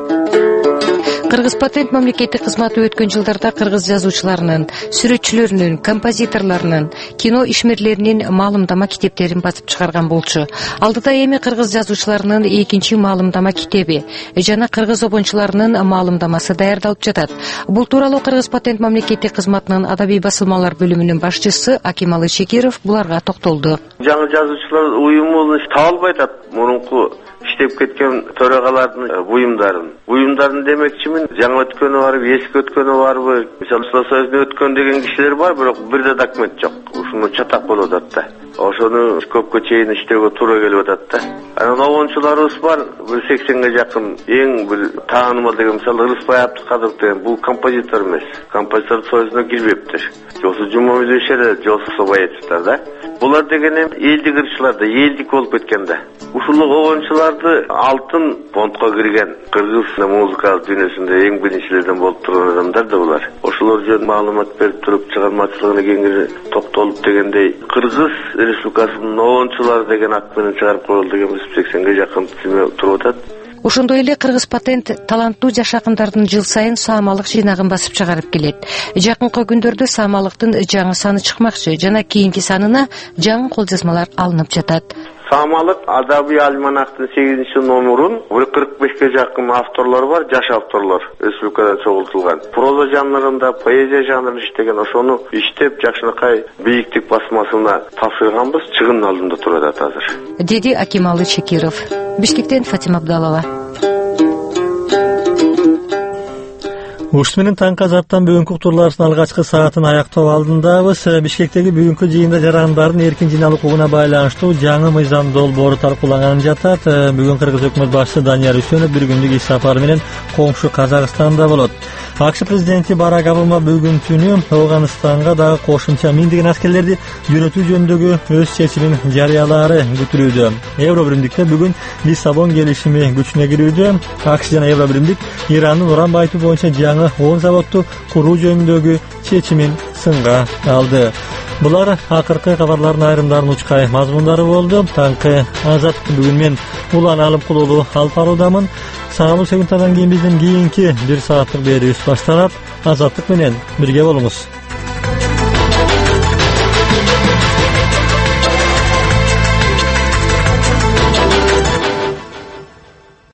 Кыргыз патент мамлекеттик кызматы өткөн жылдарда кыргыз жазуучуларынын, сүрөтчүлөрүнүн, композиторлорунун, кино ишмерлеринин маалымдама китептерин басып чыгарган болчу. Алдыда эми кыргыз жазуучуларынын экинчи маалымдама китеби жана кыргыз обончуларынын маалымдамасы даярдалып жатат. Бул тууралуу Кыргыз патент мамлекеттик кызматынын адабий басылмалар бөлүмүнүн башчысы Акималы Шекиров буларга токтолду. Жаңы жазуучулар уюму табылбай атат. Мурунку иштеп кеткен төрагалардын буюмдарын демекчимин. Жаңы өткөнү барбы, эски өткөнү барбы? Мисалы Союзда өткөн деген кишилер бар, бирок бир да документ жок. Ушуну чатак болуп атат да. Ошону көпкө чейин иштөөгө туура келип атат да. Анан обончуларыбыз бар, бир 80ге жакын. Эң бир таанымал деген мисалы Рыспай Абдыкадыров деген бул композитор эмес. Композитор Союзуна кирбептир. Жосу Жумабилешер, Жосу Собаевтер да. Булар деген элдик ырчылар да, элдик болуп кеткен да. Ушул обончуларды алтын фондко кирген кыргыз музыкалык дүйнөсүндө эң биринчилерден болуп турган адамдар да булар. Ошолор жөнүндө маалымат берип туруп, чыгармачылыгына кеңири токтолуп дегендей, кыргыз Республикасынын оончулары деген ат менен чыгарып коюлду деген 80ге жакын тизме туруп атат. Ошондой эле Кыргыз патент таланттуу жаш акындардын жыл сайын саамалык жыйнагын басып чыгарып келет. Жакынкы күндөрдө саамалыктын жаңы саны чыкмакчы жана кийинки санына жаңы кол жазмалар алынып жатат. Саамалык адабий альманахтын 8-номерун 45ге жакын авторлор бар, жаш авторлор республикадан чогултулган. Проза жанрында, поэзия жанрында иштеген ошону иштеп жакшынакай бийиктик басмасына тапшырганбыз, чыгын алдында туруп атат азыр. Деди Акималы Чекиров. Бишкектен Фатима Абдалова. Ушт менен таңкы азаттан бүгүнкү уктурларыбыздын алгачкы саатын аяктоо алдындабыз. Бишкектеги бүгүнкү жыйында жарандардын эркин жыйналуу укугуна байланыштуу жаңы мыйзам долбоору талкууланганын жатат. Бүгүн Кыргыз өкмөт башчысы Данияр Үсөнов бир күндүк иш сапары менен коңшу Казакстанда болот. АКШ президенти Барак Обама бүгүн түнү Афганистанга дагы кошумча миңдеген аскерлерди жөнөтүү жөнүндөгү өз чечимин жарыялаары күтүлүүдө. Евробиримдикте бүгүн Лиссабон келишими күчүнө кирүүдө. АКШ жана Евробиримдик Ирандын уран байытуу боюнча жаңы 10 заводду куруу жөнүндөгү чечимин сынга алды. Булар акыркы кабарлардын айрымдарын учкай мазмундары болду. Таңкы азат бүгүн мен улан алып кулуулуу алып баруудамын. Саалуу секундтардан кийин биздин кийинки 1 сааттык берүүбүз башталат. Азаттык менен бирге болуңуз.